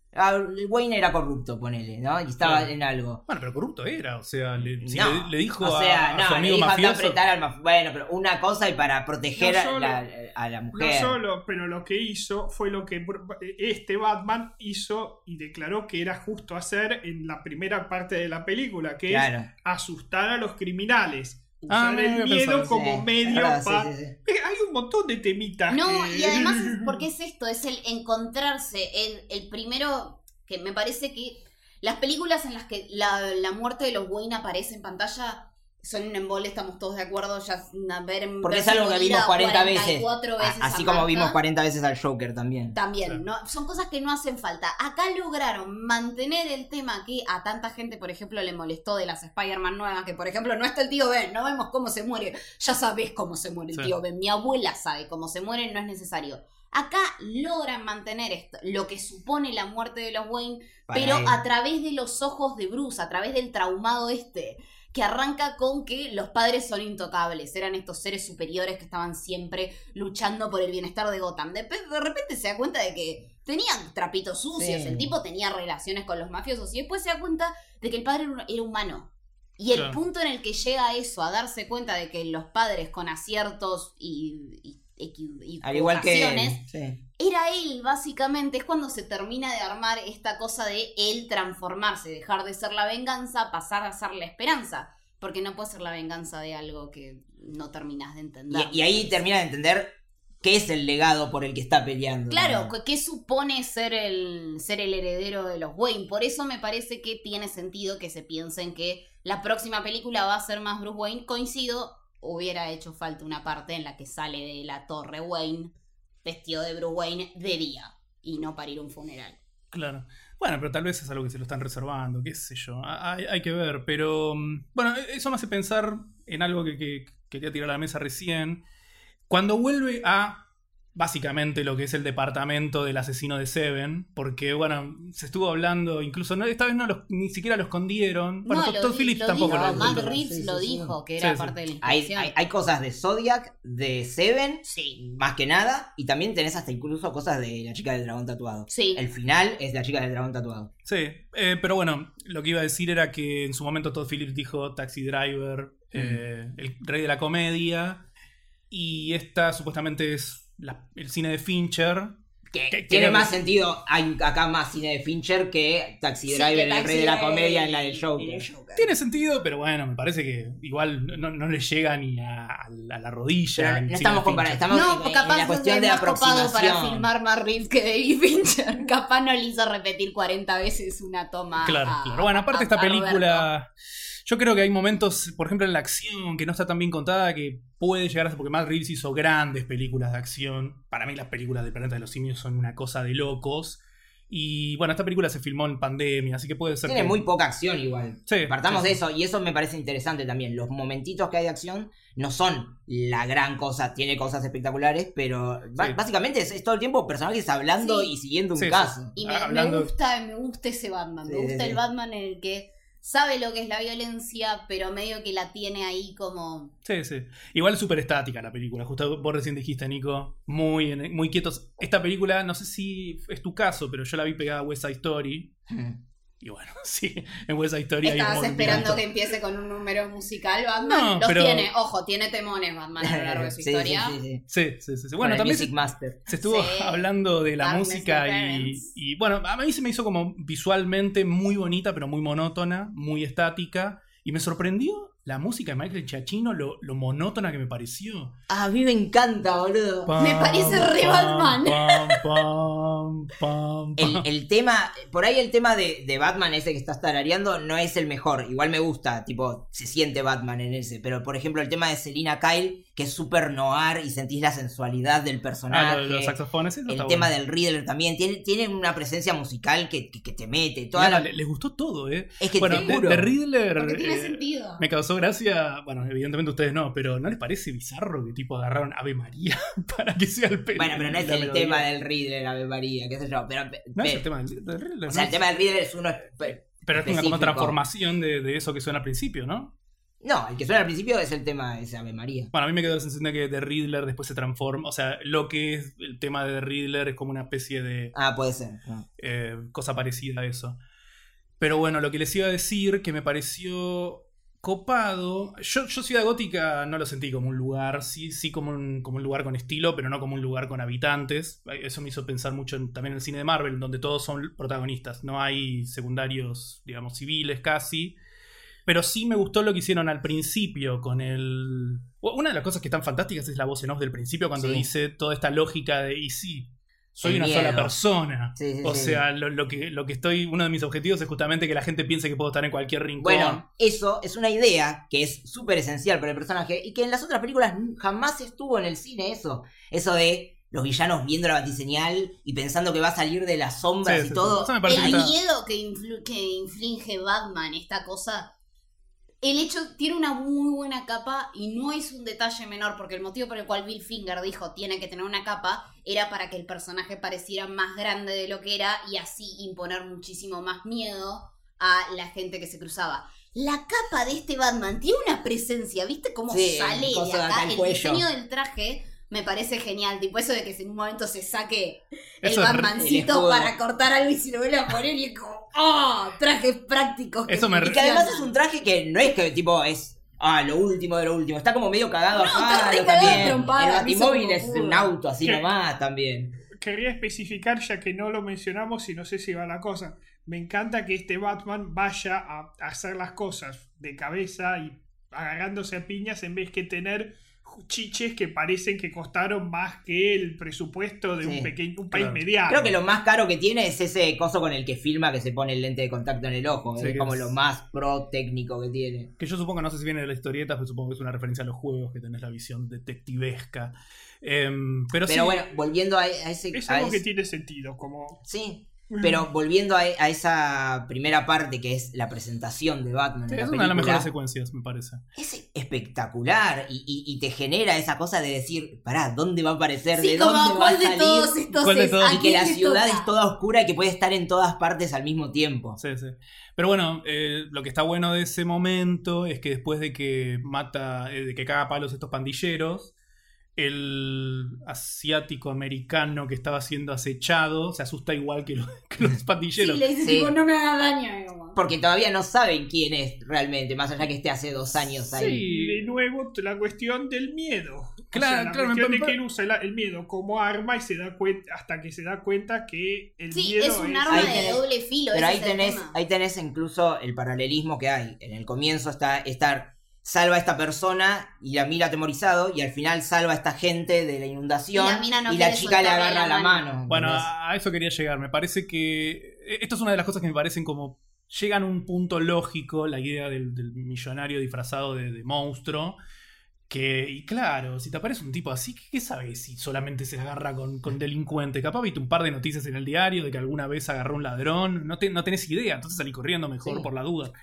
Wayne era corrupto, ponele, ¿no? Y estaba en algo. Bueno, pero corrupto era, o sea, le dijo o sea, a su amigo le dijo mafioso. Apretar al bueno, pero una cosa y para proteger a la mujer. No solo, pero lo que hizo fue lo que este Batman hizo y declaró que era justo hacer en la primera parte de la película, que es asustar a los criminales. Usar el miedo como medio para... Hay un montón de temitas. Y además, porque es esto, es el encontrarse, el primero, que me parece que las películas en las que la muerte de los Wayne aparece en pantalla son un embole, estamos todos de acuerdo, porque es algo que vimos 40 veces. Así como aparte. Vimos 40 veces al Joker también. También, ¿no? Son cosas que no hacen falta. Acá lograron mantener el tema que a tanta gente, por ejemplo, le molestó de las Spider-Man nuevas, que por ejemplo no está el tío Ben, no vemos cómo se muere. Ya sabés cómo se muere el tío Ben, mi abuela sabe cómo se muere, no es necesario. Acá logran mantener esto, lo que supone la muerte de los Wayne, pero a través de los ojos de Bruce, a través del traumado que arranca con que los padres son intocables, eran estos seres superiores que estaban siempre luchando por el bienestar de Gotham. De repente se da cuenta de que tenían trapitos sucios, el tipo tenía relaciones con los mafiosos y después se da cuenta de que el padre era humano. Y el punto en el que llega a eso, a darse cuenta de que los padres con aciertos y al igual que era él, básicamente, es cuando se termina de armar esta cosa de él transformarse, dejar de ser la venganza, pasar a ser la esperanza, porque no puede ser la venganza de algo que no terminas de entender. Y ahí termina de entender qué es el legado por el que está peleando. Claro, ¿qué supone ser el heredero de los Wayne? Por eso me parece que tiene sentido que se piensen que la próxima película va a ser más Bruce Wayne. Coincido, hubiera hecho falta una parte en la que sale de la torre Wayne vestido de Bruce Wayne de día y no para ir a un funeral. Claro. Bueno, pero tal vez es algo que se lo están reservando, qué sé yo. Hay que ver, pero bueno, eso me hace pensar en algo que quería tirar a la mesa recién. Cuando vuelve a básicamente lo que es el departamento del asesino de Seven, porque bueno, se estuvo hablando, incluso esta vez ni siquiera lo escondieron. Bueno, Todd Phillips tampoco lo Matt Reeves lo dijo, que era parte de la inspiración. Hay cosas de Zodiac, de Seven, más que nada, y también tenés hasta incluso cosas de la chica del dragón tatuado. El final es la chica del dragón tatuado. Sí, pero bueno, lo que iba a decir era que en su momento Todd Phillips dijo Taxi Driver, el rey de la comedia, y esta supuestamente es el cine de Fincher, Que tiene más sentido, hay acá más cine de Fincher que Taxi Driver, el rey de la comedia, en la del Joker. Tiene sentido, pero bueno, me parece que igual no le llega ni a la rodilla. Pero no estamos comparando, estamos No, en capaz la cuestión de más copado aproximación. para filmar más Reeves que David Fincher. Capaz no le hizo repetir 40 veces una toma. Claro. Bueno, aparte esta película, yo creo que hay momentos, por ejemplo en la acción, que no está tan bien contada, que puede llegar a ser, porque Matt Reeves hizo grandes películas de acción. Para mí las películas de Planeta de los Simios son una cosa de locos. Y bueno, esta película se filmó en pandemia, así que puede ser Tiene que... muy poca acción igual. Sí, Partamos sí, de sí. eso, y eso me parece interesante también. Los momentitos que hay de acción no son la gran cosa, tiene cosas espectaculares, pero básicamente es todo el tiempo personajes hablando Sí. y siguiendo un Sí, sí. caso. Y Hablando- me gusta ese Batman. Sí, Me gusta sí. el Batman en el que sabe lo que es la violencia, pero medio que la tiene ahí como... Sí, sí. Igual súper estática la película. Justo vos recién dijiste, Nico. Muy quietos. Esta película, no sé si es tu caso, pero yo la vi pegada a West Side Story. Y bueno, sí, en West Side Story hay un Estabas movimiento. esperando que empiece con un número musical, Batman. No, Los pero- tiene, ojo, tiene temones Batman a lo largo de su Sí, historia. sí. Sí. Bueno, Bueno, también Music Master. se estuvo Sí. hablando de la Darkness música Returns. y bueno, a mí se me hizo como visualmente muy bonita, pero muy monótona, muy estática. Y me sorprendió la música de Michael Giacchino, lo monótona que me pareció. A mí me encanta, boludo. Me parece re Batman. Pam. El tema, por ahí el tema de Batman ese que estás tarareando no es el mejor. Igual me gusta, tipo, se siente Batman en ese. Pero por ejemplo el tema de Selina Kyle, que es súper noir y sentís la sensualidad del personaje. Los saxofones, eso El está tema bueno. del Riddler también. Tiene una presencia musical que te mete. Mirá, les gustó todo, ¿eh? Es que bueno, te juro. de Riddler Porque tiene sentido. me causó gracia. Bueno, evidentemente ustedes no, pero ¿no les parece bizarro que tipo agarraron Ave María para que sea el pelo? Bueno, pero no es la el melodía? tema del Riddler, Ave María, qué sé yo. Pero, No es el tema del Riddler. o sea, ¿no? el tema del Riddler es uno. Pero es una como específico. transformación de eso que suena al principio, ¿no? No, el que suena al principio es el tema de ese Ave María. Bueno, a mí me quedó la sensación de que The Riddler después se transforma. O sea, lo que es el tema de The Riddler es como una especie de Ah, puede ser. No. cosa parecida a eso. Pero bueno, lo que les iba a decir que me pareció copado. Yo Ciudad Gótica no lo sentí como un lugar, sí como un lugar con estilo, pero no como un lugar con habitantes. Eso me hizo pensar mucho también en el cine de Marvel, donde todos son protagonistas. No hay secundarios, digamos, civiles casi. Pero sí me gustó lo que hicieron al principio con el... Una de las cosas que están fantásticas es la voz en off del principio cuando Sí. dice toda esta lógica de, y sí, soy El una miedo. sola persona. Sí, O sí. sea, lo que estoy... Uno de mis objetivos es justamente que la gente piense que puedo estar en cualquier rincón. Bueno, eso es una idea que es súper esencial para el personaje y que en las otras películas jamás estuvo en el cine eso. Eso de los villanos viendo la batiseñal y pensando que va a salir de las sombras Sí, y sí, todo. sí. Eso me parece El que está- miedo que inflige Batman, esta cosa. El hecho tiene una muy buena capa y no es un detalle menor, porque el motivo por el cual Bill Finger dijo tiene que tener una capa era para que el personaje pareciera más grande de lo que era y así imponer muchísimo más miedo a la gente que se cruzaba. La capa de este Batman tiene una presencia, ¿viste cómo Sí, sale de cosa de acá acá? el El cuello. diseño del traje me parece genial, tipo eso de que en un momento se saque el Eso es el Batmancito escudo. para cortar algo y se lo vuelve a poner y es como ¡oh! Trajes prácticos. Eso me Y que además es un traje que no es que tipo es lo último de lo último. Está como medio cagado No, está acá re cagado también. a trompada, El Batimóvil hizo es como un auto así ¿Qué? nomás también. Quería especificar, ya que no lo mencionamos y no sé si va la cosa. Me encanta que este Batman vaya a hacer las cosas de cabeza y agarrándose a piñas en vez que tener chiches que parecen que costaron más que el presupuesto de Sí. un país Claro. mediano. Creo que lo más caro que tiene es ese coso con el que filma que se pone el lente de contacto en el ojo. Sí, es que como es- lo más pro técnico que tiene. Que yo supongo, no sé si viene de la historieta, pero supongo que es una referencia a los juegos, que tenés la visión detectivesca. Pero sí, Pero bueno, volviendo a ese... Es a algo que ese- tiene sentido, como... Sí, pero volviendo a esa primera parte que es la presentación de Batman sí, en la es una de las película, mejores secuencias, me parece. es espectacular y te genera esa cosa de decir, pará, ¿dónde va a aparecer? Sí, ¿De como dónde va a cuál de salir? todos estos ¿Cuál de es? todos? ¿A Y que quién la le ciudad toca? es toda oscura y que puede estar en todas partes al mismo tiempo. Sí, sí. Pero bueno, lo que está bueno de ese momento es que después de que mata, de que caga a palos estos pandilleros, el asiático americano que estaba siendo acechado se asusta igual que los Sí, pandilleros. le dice Sí. tipo, no me hagas daño. como. Porque todavía no saben quién es realmente, más allá que esté hace 2 años ahí. Sí, De nuevo la cuestión del miedo. Claro, la claro, cuestión de que él usa el miedo como arma y se da cuenta, hasta que se da cuenta que el Sí, miedo es un arma Ahí de tenés- doble filo. Pero ese es el tema. ahí tenés incluso el paralelismo que hay. En el comienzo salva a esta persona y la mira atemorizado, y al final salva a esta gente de la inundación Y la mina no y la quiere chica le soltarle agarra la la mano. mano. Bueno, ¿entendés? a eso quería llegar. Me parece que esto es una de las cosas que me parecen como llegan a un punto lógico, la idea del millonario disfrazado de monstruo. Y claro, si te aparece un tipo así, ¿qué sabes si solamente se agarra con delincuente? Capaz viste un par de noticias en el diario de que alguna vez agarró un ladrón. No tenés idea, entonces salí corriendo mejor Sí. por la duda.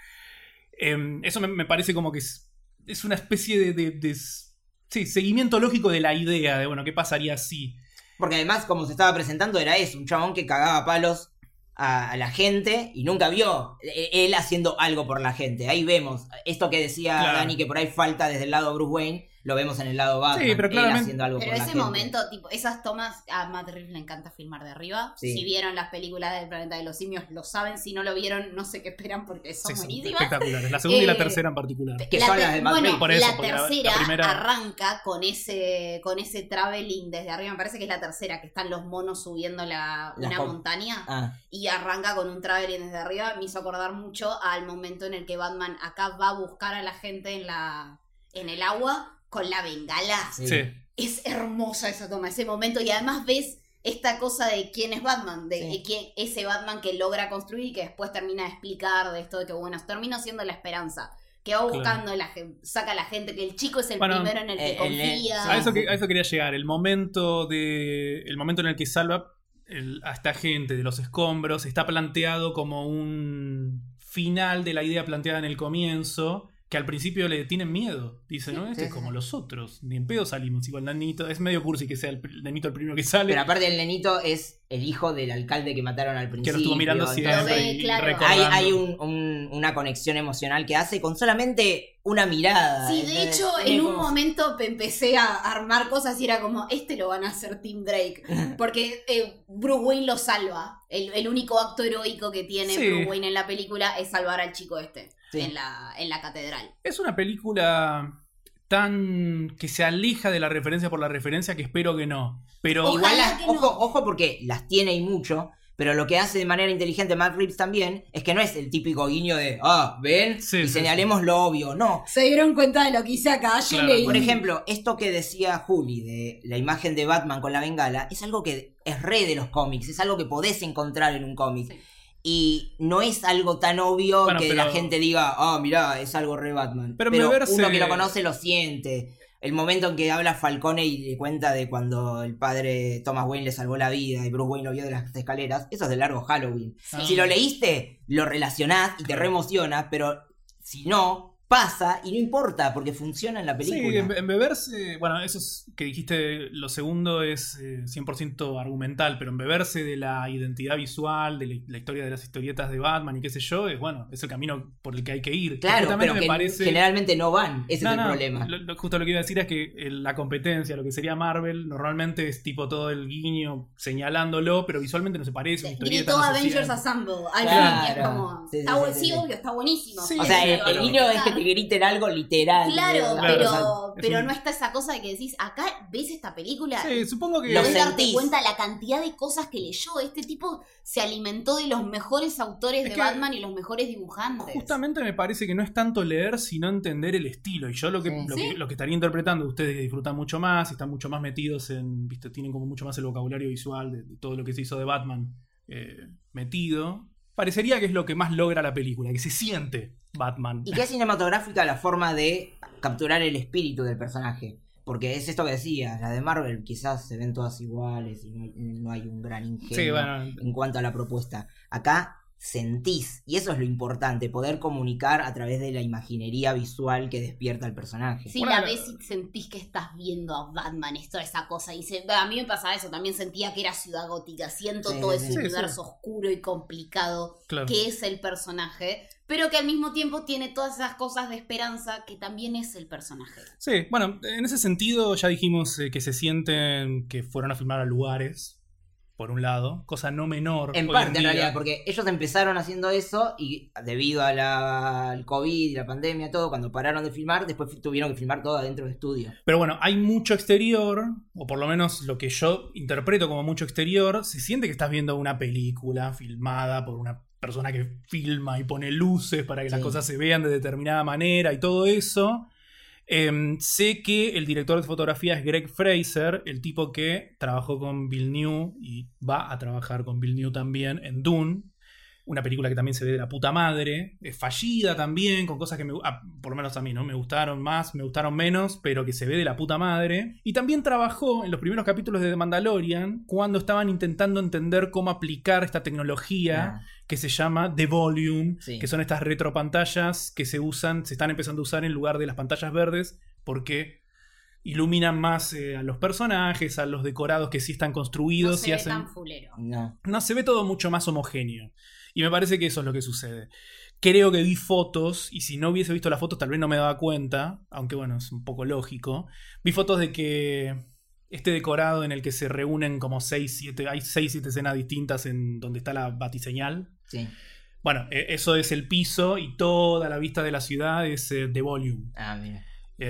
Eso me parece como que es una especie de seguimiento lógico de la idea de, bueno, ¿qué pasaría si? Porque además, como se estaba presentando, era eso, un chabón que cagaba palos a la gente y nunca vio él haciendo algo por la gente. Ahí vemos esto que decía Claro. Dani, que por ahí falta desde el lado Bruce Wayne, lo vemos en el lado Batman, Sí, pero él claramente- haciendo algo Pero por la ese gente. momento, tipo, esas tomas, a Matt Reeves le encanta filmar de arriba. Sí. Si vieron las películas del Planeta de los Simios, lo saben. Si no lo vieron, no sé qué esperan porque son Sí, son buenísimas. espectaculares. La segunda y la Eh, tercera en particular. Que son las de Matt bueno, Reeves. Por eso, la porque la tercera primera- arranca con ese traveling desde arriba. Me parece que es la tercera, que están los monos subiendo una com- montaña. Ah, Y arranca con un traveling desde arriba. Me hizo acordar mucho al momento en el que Batman acá va a buscar a la gente en el agua con la bengala. sí. Sí. Es hermosa esa toma, ese momento. Y además ves esta cosa de quién es Batman, de Sí. ese Batman que logra construir y que después termina de explicar de esto de que, bueno, termina siendo la esperanza. Que va buscando, saca a la gente, que el chico es el Bueno, primero en el que confía. A eso quería llegar. El momento en el que salva a esta gente de los escombros está planteado como un final de la idea planteada en el comienzo, que al principio le tienen miedo. Dice, ¿no? Este sí, es como sí. los otros. Ni en pedo salimos. Igual el nenito. Es medio cursi que sea el nenito el primero que sale. Pero aparte el nenito es el hijo del alcalde que mataron al Que principio. lo estuvo mirando entonces siempre. Lo ve, Y claro. recordando. hay una conexión emocional que hace con solamente una mirada. Sí, de Entonces, hecho, tiene en un como- momento empecé a armar cosas y era como, lo van a hacer Tim Drake. Porque Bruce Wayne lo salva. El único acto heroico que tiene Sí. Bruce Wayne en la película es salvar al chico Sí. en la catedral. Es una película tan que se aleja de la referencia por la referencia que espero que no. Pero Ojalá Igual que no. ojo porque las tiene y mucho, pero lo que hace de manera inteligente Matt Reeves también es que no es el típico guiño de, ven, Sí, y sí, señalemos lo obvio, no. Se dieron cuenta de lo que hice acá, Claro. Por ejemplo, esto que decía Juli de la imagen de Batman con la bengala, es algo que es re de los cómics, es algo que podés encontrar en un cómic. Sí. Y no es algo tan obvio Bueno, que pero- la gente diga, mirá, es algo re Batman. Pero Pero beberse- uno que lo conoce lo siente. El momento en que habla Falcone y le cuenta de cuando el padre Thomas Wayne le salvó la vida y Bruce Wayne lo vio de las escaleras, eso es de largo Halloween. Sí. Si lo leíste, lo relacionás y te reemociona, pero si no, pasa y no importa porque funciona en la sí, película. en beberse, bueno, eso es que dijiste, lo segundo es 100% argumental, pero en beberse de la identidad visual, de la historia de las historietas de Batman y qué sé yo, es el camino por el que hay que ir. Claro, Justamente pero me que parece... generalmente no van, ese No, es el no, problema. justo lo que iba a decir es que la competencia, lo que sería Marvel, normalmente es tipo todo el guiño señalándolo, pero visualmente no se parece. una historieta Gritó no se Avengers siente. Assemble al Claro. fin, y es como, Sí, está sí, bueno, sí, sí, sí. obvio, está buenísimo. Sí, O sea, sí, el claro. guiño es que te griten algo literal. Claro, ¿no? Claro, O sea, pero un- no está esa cosa de que decís, acá ves esta película Sí, supongo que... Lo y darte sentís. cuenta la cantidad de cosas que leyó. Este tipo se alimentó de los mejores autores Es de que Batman y los mejores dibujantes. Justamente me parece que no es tanto leer, sino entender el estilo. Y yo lo que, Sí. lo que estaría interpretando, ustedes que disfrutan mucho más, están mucho más metidos en, viste, tienen como mucho más el vocabulario visual de todo lo que se hizo de Batman metido. Parecería que es lo que más logra la película, que se siente Batman. Y que es cinematográfica la forma de capturar el espíritu del personaje. Porque es esto que decía, la de Marvel quizás se ven todas iguales y no hay un gran ingenio Sí, bueno. en cuanto a la propuesta. Acá sentís, y eso es lo importante, poder comunicar a través de la imaginería visual que despierta el personaje. Sí, Bueno, la ves y sentís que estás viendo a Batman, es toda esa cosa. Y a mí me pasaba eso, también sentía que era Ciudad Gótica. Siento Sí, todo sí, ese sí. universo oscuro y complicado Claro. que es el personaje, pero que al mismo tiempo tiene todas esas cosas de esperanza que también es el personaje. Sí, bueno, en ese sentido ya dijimos que se sienten que fueron a filmar a lugares. por un lado, cosa no menor. En hoy parte, en día. realidad, porque ellos empezaron haciendo eso y debido al COVID y la pandemia, todo, cuando pararon de filmar, después tuvieron que filmar todo adentro del estudio. Pero bueno, hay mucho exterior, o por lo menos lo que yo interpreto como mucho exterior, se siente que estás viendo una película filmada por una persona que filma y pone luces para que las Sí. cosas se vean de determinada manera y todo eso. Sé que el director de fotografía es Greg Fraser, el tipo que trabajó con Villeneuve y va a trabajar con Villeneuve también en Dune. Una película que también se ve de la puta madre, es fallida también, con cosas que por lo menos a mí, ¿no? Me gustaron más, me gustaron menos, pero que se ve de la puta madre. Y también trabajó en los primeros capítulos de The Mandalorian, cuando estaban intentando entender cómo aplicar esta tecnología que se llama The Volume, Sí. que son estas retropantallas que se están empezando a usar en lugar de las pantallas verdes, porque iluminan más a los personajes, a los decorados que sí están No construidos se y ve hacen... tan fulero. No, se ve todo mucho más homogéneo. Y me parece que eso es lo que sucede. Creo que vi fotos, y si no hubiese visto las fotos tal vez no me daba cuenta, aunque bueno, es un poco lógico. Vi fotos de que este decorado en el que se reúnen como hay 6, 7 escenas distintas en donde está la batiseñal. Sí. Bueno, eso es el piso y toda la vista de la ciudad es The Volume. Ah, mira.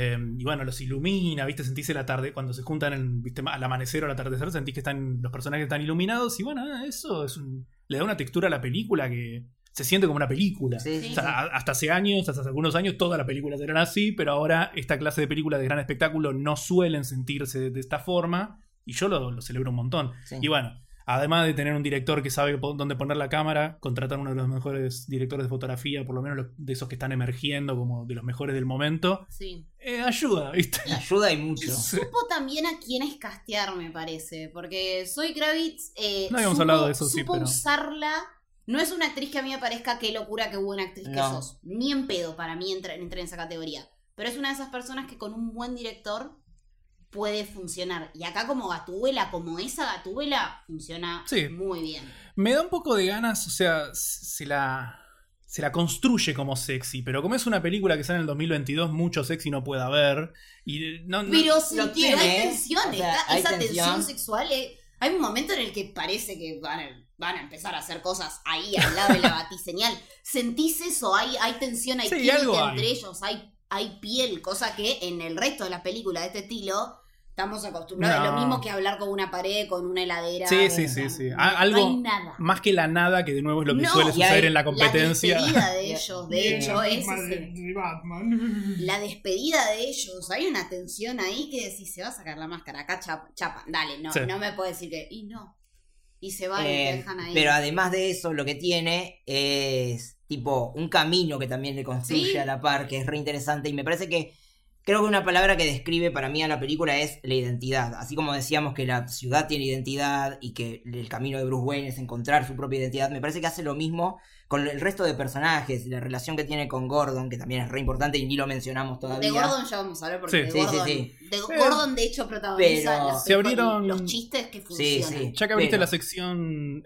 Y bueno, los ilumina, ¿viste? Sentís la tarde, cuando se juntan ¿viste? Al amanecer o al atardecer, sentís que los personajes están iluminados. Y bueno, eso le da una textura a la película que se siente como una película. Sí, O sea, hasta hace años, hasta hace algunos años, todas las películas eran así, pero ahora esta clase de películas de gran espectáculo no suelen sentirse de esta forma. Y yo lo celebro un montón. Sí. Y bueno, además de tener un director que sabe dónde poner la cámara, contratar uno de los mejores directores de fotografía, por lo menos de esos que están emergiendo como de los mejores del momento, Sí. ayuda, ¿viste? Ayuda y mucho. Supo también a quiénes castear, me parece. Porque Zoe Kravitz No habíamos hablado de eso, sí, supo pero... usarla. No es una actriz que a mí me parezca qué locura, qué buena actriz que No. sos. Ni en pedo para mí entra en esa categoría. Pero es una de esas personas que con un buen director puede funcionar. Y acá como Gatúbela, como esa Gatúbela, funciona Sí. muy bien. Me da un poco de ganas, o sea, se la construye como sexy, pero como es una película que sale en el 2022, mucho sexy no puede haber. Y Pero sí, lo pero tiene, hay ¿eh? tensión, O sea, está hay esa tensión. tensión sexual. Hay un momento en el que parece que van a empezar a hacer cosas ahí al lado de la batiseñal. ¿Sentís eso? Hay tensión, hay Sí, química algo hay. entre ellos, hay piel, cosa que en el resto de las películas de este estilo estamos acostumbrados. No. Es lo mismo que hablar con una pared, con una heladera. Sí, o sí, sea, sí, sí. no Algo hay nada. más que la nada, que de nuevo es lo que No, suele y suceder hay en la competencia. La despedida de ellos, de hecho, es de Batman. la despedida de ellos. Hay una tensión ahí que decís, se va a sacar la máscara, acá chapa. Dale, no, Sí. no me puedes decir que. Y no. Y se van y te dejan ahí. Pero además de eso, lo que tiene es tipo un camino que también le construye Sí. a la par, que es re interesante. Y me parece que creo que una palabra que describe para mí a la película es la identidad. Así como decíamos que la ciudad tiene identidad y que el camino de Bruce Wayne es encontrar su propia identidad, me parece que hace lo mismo con el resto de personajes. La relación que tiene con Gordon, que también es re importante y ni lo mencionamos todavía. De Gordon ya vamos a hablar porque Sí. de Sí, Gordon, sí, de Gordon de hecho protagoniza Pero las se abrieron- los chistes que Sí, funcionan. sí. Ya que abriste Pero- la sección,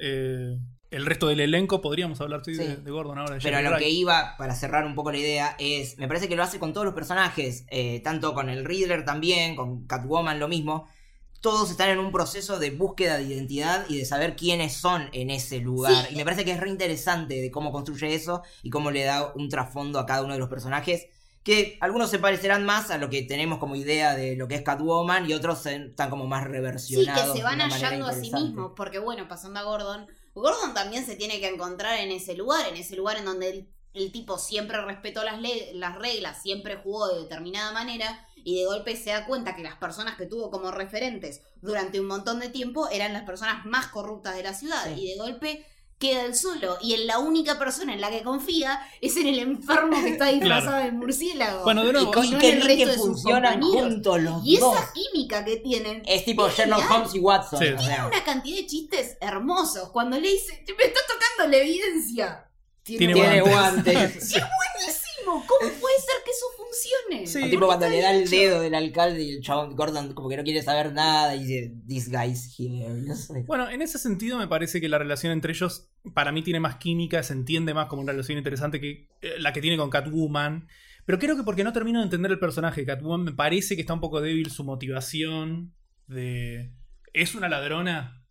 el resto del elenco, podríamos hablar Sí. de Gordon ahora. de Pero a Jeffrey lo que Wright. iba, para cerrar un poco la idea, es. Me parece que lo hace con todos los personajes. Tanto con el Riddler también, con Catwoman lo mismo. Todos están en un proceso de búsqueda de identidad y de saber quiénes son en ese lugar. Sí. Y me parece que es re interesante de cómo construye eso y cómo le da un trasfondo a cada uno de los personajes. Que algunos se parecerán más a lo que tenemos como idea de lo que es Catwoman y otros están como más Sí, reversionados. que se van de una manera hallando a sí interesante. mismos. Porque bueno, pasando a Gordon también se tiene que encontrar en ese lugar en donde el tipo siempre respetó las reglas, siempre jugó de determinada manera y de golpe se da cuenta que las personas que tuvo como referentes durante un montón de tiempo eran las personas más corruptas de la ciudad. Sí. Y de golpe queda él solo y en la única persona en la que confía es en el enfermo que está disfrazado de murciélago. Bueno, de nuevo, Y no que en el ni resto que de sus funcionan compañeros. juntos los Y dos. esa química que tienen Es tipo es Sherlock genial. Holmes y Watson. Sí. o sea. Una cantidad de chistes hermosos. Cuando le dice, me está tocando la evidencia. Tiene Tiene guantes. guantes. Buenísimo. ¿Cómo puede ser que eso funcione? Sí. O ¿Por tipo qué cuando está le da bien el hecho? dedo del alcalde y el chabón Gordon como que no quiere saber nada y dice, this guy's here. No sé. Bueno, en ese sentido me parece que la relación entre ellos para mí tiene más química, se entiende más como una relación interesante que la que tiene con Catwoman. Pero creo que porque no termino de entender el personaje de Catwoman, me parece que está un poco débil su motivación de... ¿Es una ladrona?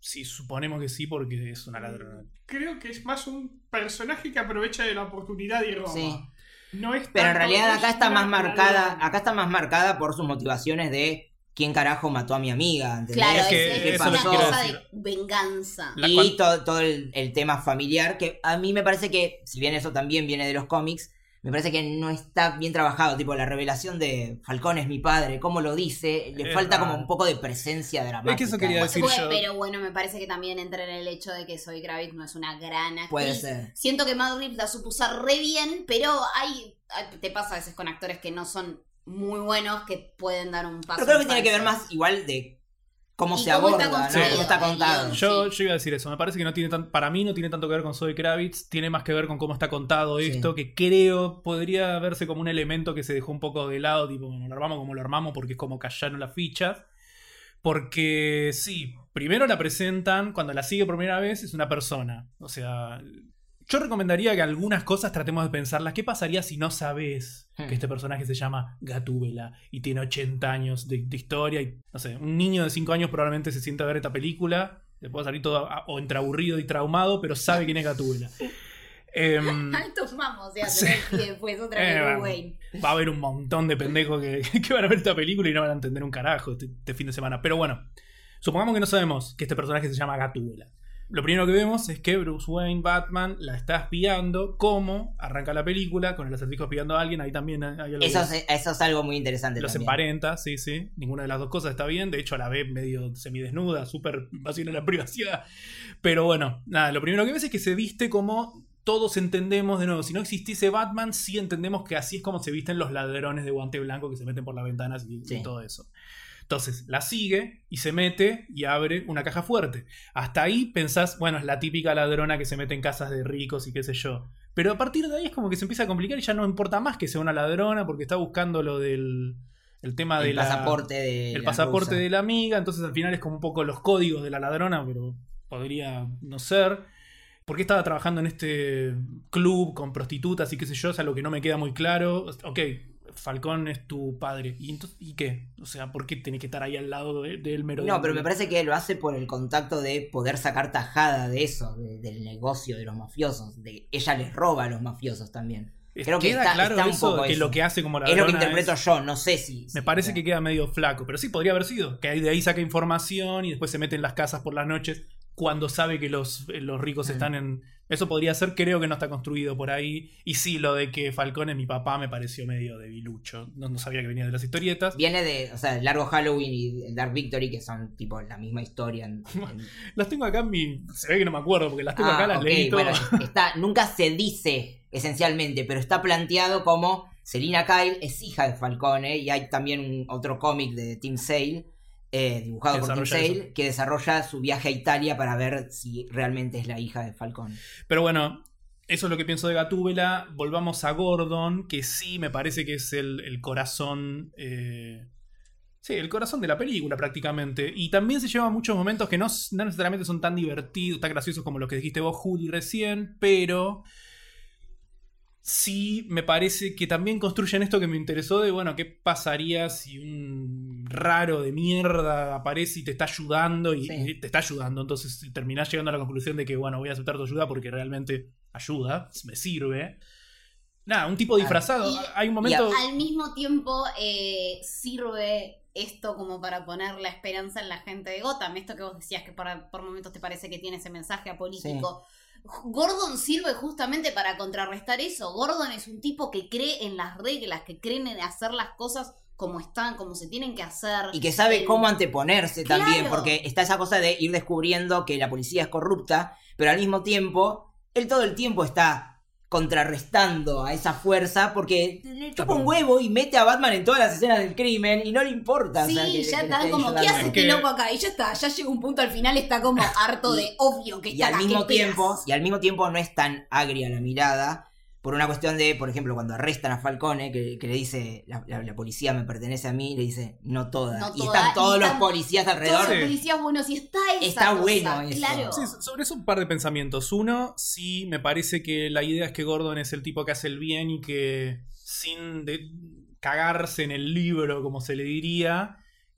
sí, suponemos que sí, porque es una ladrona. Creo que es más un personaje que aprovecha de la oportunidad y roba. Sí. No es Pero en tanto- realidad no acá es está una más marcada, ladrona. acá está más marcada por sus motivaciones de quién carajo mató a mi amiga, ¿entendés? Claro, Es que es eso es lo una que quiero cosa decir. de venganza. La Y cual- todo el tema familiar, que a mí me parece que, si bien eso también viene de los cómics, me parece que no está bien trabajado. Tipo, la revelación de Falcón es mi padre, cómo lo dice, le Es falta raro. como un poco de presencia dramática. Es que eso quería decir Bueno, yo. pero bueno, me parece que también entra en el hecho de que Zoe Kravitz no es una gran actriz. Puede ser. Siento que Matt Reeves la supo usar re bien, pero te pasa a veces con actores que no son muy buenos que pueden dar un paso. Pero creo que en tiene que ver falso. más igual de cómo Y se cómo aborda, está ¿no? construido Cómo está el contado. guión. Yo Sí. iba a decir eso, me parece que no tiene para mí no tiene tanto que ver con Zoe Kravitz, tiene más que ver con cómo está contado Sí. esto, que creo podría verse como un elemento que se dejó un poco de lado, tipo, bueno, lo armamos como lo armamos porque es como callaron las fichas. Porque sí, primero la presentan, cuando la sigue por primera vez es una persona. O sea, yo recomendaría que algunas cosas tratemos de pensarlas. ¿Qué pasaría si no sabes que este personaje se llama Gatúbela y tiene 80 años de historia? Y, no sé, un niño de 5 años probablemente se sienta a ver esta película, le puede salir todo o entre aburrido y traumado, pero sabe quién es Gatúbela. Altos mamos, ya Sí. después otra vez Bueno, Wayne. va a haber un montón de pendejos que van a ver esta película y no van a entender un carajo este fin de semana. Pero bueno, supongamos que no sabemos que este personaje se llama Gatúbela. Lo primero que vemos es que Bruce Wayne, Batman, la está espiando. ¿Cómo? Arranca la película con el acertijo espiando a alguien. Ahí también hay algo Eso que es algo muy interesante los también. emparenta, sí, sí. Ninguna de las dos cosas está bien. De hecho, la ve medio semidesnuda, súper invasión a la privacidad. Pero bueno, nada, lo primero que ves es que se viste como todos entendemos, de nuevo, si no existiese Batman, sí entendemos que así es como se visten los ladrones de guante blanco que se meten por las ventanas y Sí. todo eso. Entonces, la sigue y se mete y abre una caja fuerte. Hasta ahí pensás, bueno, es la típica ladrona que se mete en casas de ricos y qué sé yo. Pero a partir de ahí es como que se empieza a complicar y ya no importa más que sea una ladrona porque está buscando lo del el tema El de pasaporte de el la pasaporte rusa. de la amiga. Entonces al final es como un poco los códigos de la ladrona, pero podría no ser. ¿Por qué estaba trabajando en este club con prostitutas y qué sé yo? Es algo que no me queda muy claro. Ok, Falcón es tu padre. ¿Y qué? O sea, ¿por qué tenés que estar ahí al lado de él mero? No, pero me parece que lo hace por el contacto de poder sacar tajada de eso, del negocio de los mafiosos. Ella les roba a los mafiosos también. Creo que queda está, claro está un eso, poco que eso. lo que hace como Es ladrona lo que interpreto yo, no sé si... Me parece que queda medio flaco, pero sí podría haber sido. Que de ahí saca información y después se mete en las casas por las noches cuando sabe que los ricos están en... Eso podría ser, creo que no está construido por ahí. Y sí, lo de que Falcón es mi papá me pareció medio debilucho. No sabía que venía de las historietas. Viene de, o sea, el Largo Halloween y el Dark Victory, que son tipo la misma historia. Las tengo acá en mi... Se ve que no me acuerdo porque las tengo acá, las ok, leí todo. bueno, nunca se dice esencialmente, pero está planteado como Selina Kyle es hija de Falcone y hay también otro cómic de Tim Sale, dibujado Que por Tim desarrolla Sale, eso. que desarrolla su viaje a Italia para ver si realmente es la hija de Falcone. Pero bueno, eso es lo que pienso de Gatúbela. Volvamos a Gordon, que sí me parece que es el corazón... Sí, el corazón de la película prácticamente. Y también se lleva muchos momentos que no necesariamente son tan divertidos, tan graciosos como los que dijiste vos, Juli, recién, pero sí me parece que también construyen esto que me interesó de, bueno, ¿qué pasaría si un raro de mierda aparece y te está ayudando? Y Sí. te está ayudando, entonces terminás llegando a la conclusión de que, bueno, voy a aceptar tu ayuda porque realmente ayuda, me sirve. Nada, un tipo disfrazado. Y- Hay un momento... Al mismo tiempo sirve esto como para poner la esperanza en la gente de Gotham. Esto que vos decías que por momentos te parece que tiene ese mensaje apolítico. Gordon sirve justamente para contrarrestar eso. Gordon es un tipo que cree en las reglas, que cree en hacer las cosas como están, como se tienen que hacer. Y que sabe cómo anteponerse Claro. también, porque está esa cosa de ir descubriendo que la policía es corrupta, pero al mismo tiempo, él todo el tiempo está contrarrestando a esa fuerza porque le chupa un huevo y mete a Batman en todas las escenas del crimen y no le importa. Sí, o sea, que ya le está esté como, ¿qué ayudando. hace Es que- este loco acá? Y ya está, ya llega un punto al final, está como harto de obvio que Y está al acá, mismo ¿qué pegas? tiempo, no es tan agria la mirada, por una cuestión de, por ejemplo, cuando arrestan a Falcone, que le dice, la policía me pertenece a mí, le dice, no toda. No Y toda, están todos y los están policías Todos alrededor. los Sí. policías buenos, y está esa Está cosa, bueno eso. claro. Sí, sobre eso un par de pensamientos. Uno, sí, me parece que la idea es que Gordon es el tipo que hace el bien y que sin cagarse en el libro, como se le diría,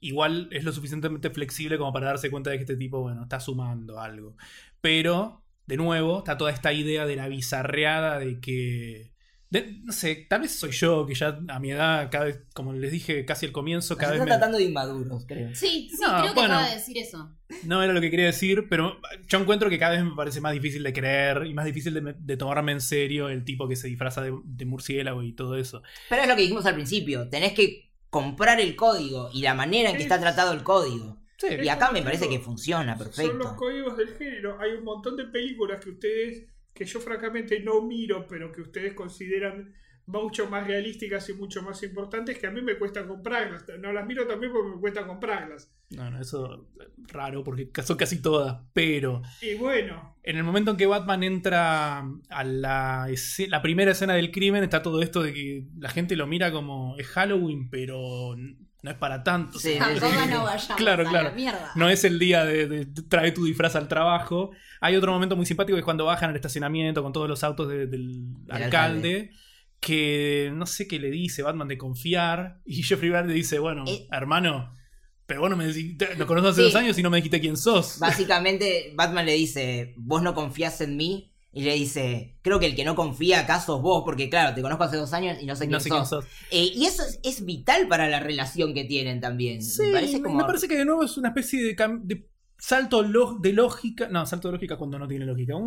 igual es lo suficientemente flexible como para darse cuenta de que este tipo, bueno, está sumando algo. Pero, de nuevo, está toda esta idea de la bizarreada de que... no sé, tal vez soy yo, que ya a mi edad, cada vez, como les dije casi al comienzo, cada Nos vez están tratando de inmaduros, creo. Sí, No, creo que bueno. acaba de decir eso. No era lo que quería decir, pero yo encuentro que cada vez me parece más difícil de creer y más difícil de tomarme en serio el tipo que se disfraza de murciélago y todo eso. Pero es lo que dijimos al principio, tenés que comprar el código y la manera en que está tratado el código. Sí, Y acá me parece que funciona Son los perfecto. códigos del género. Hay un montón de películas que yo francamente no miro, pero que ustedes consideran mucho más realísticas y mucho más importantes, que a mí me cuesta comprarlas. No las miro también porque me cuesta comprarlas. no, eso es raro porque son casi todas, pero Y bueno, en el momento en que Batman entra a la primera escena del crimen, está todo esto de que la gente lo mira como es Halloween, pero no es para tanto. Sí, Tampoco sí. no vayamos Claro, a claro. la mierda. No es el día de traer tu disfraz al trabajo. Hay otro momento muy simpático que es cuando bajan al estacionamiento con todos los autos del alcalde. Que no sé qué le dice Batman de confiar. Y Jeffrey Wright le dice, bueno, hermano, pero vos no me dijiste, lo conozco hace Sí. 2 años y no me dijiste quién sos. Básicamente, Batman le dice, vos no confías en mí. Y le dice, creo que el que no confía acá sos vos, porque claro, te conozco hace 2 años y no sé quién No sé quién sos. sos. Y eso es vital para la relación que tienen también. Sí, me parece como... me parece que de nuevo es una especie de salto de lógica. No, salto de lógica cuando no tiene lógica.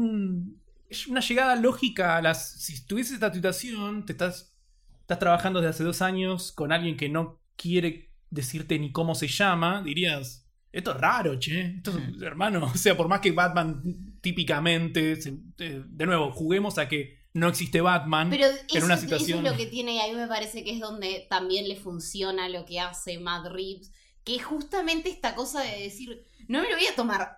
Una llegada lógica a las... Si tuvieses esta situación, estás trabajando desde hace 2 años con alguien que no quiere decirte ni cómo se llama, dirías... Esto es raro, che. Esto es, hermano, o sea, por más que Batman típicamente... de nuevo, juguemos a que no existe Batman Pero en una situación... eso es lo que tiene, y a mí me parece que es donde también le funciona lo que hace Matt Reeves, que es justamente esta cosa de decir, no me lo voy a tomar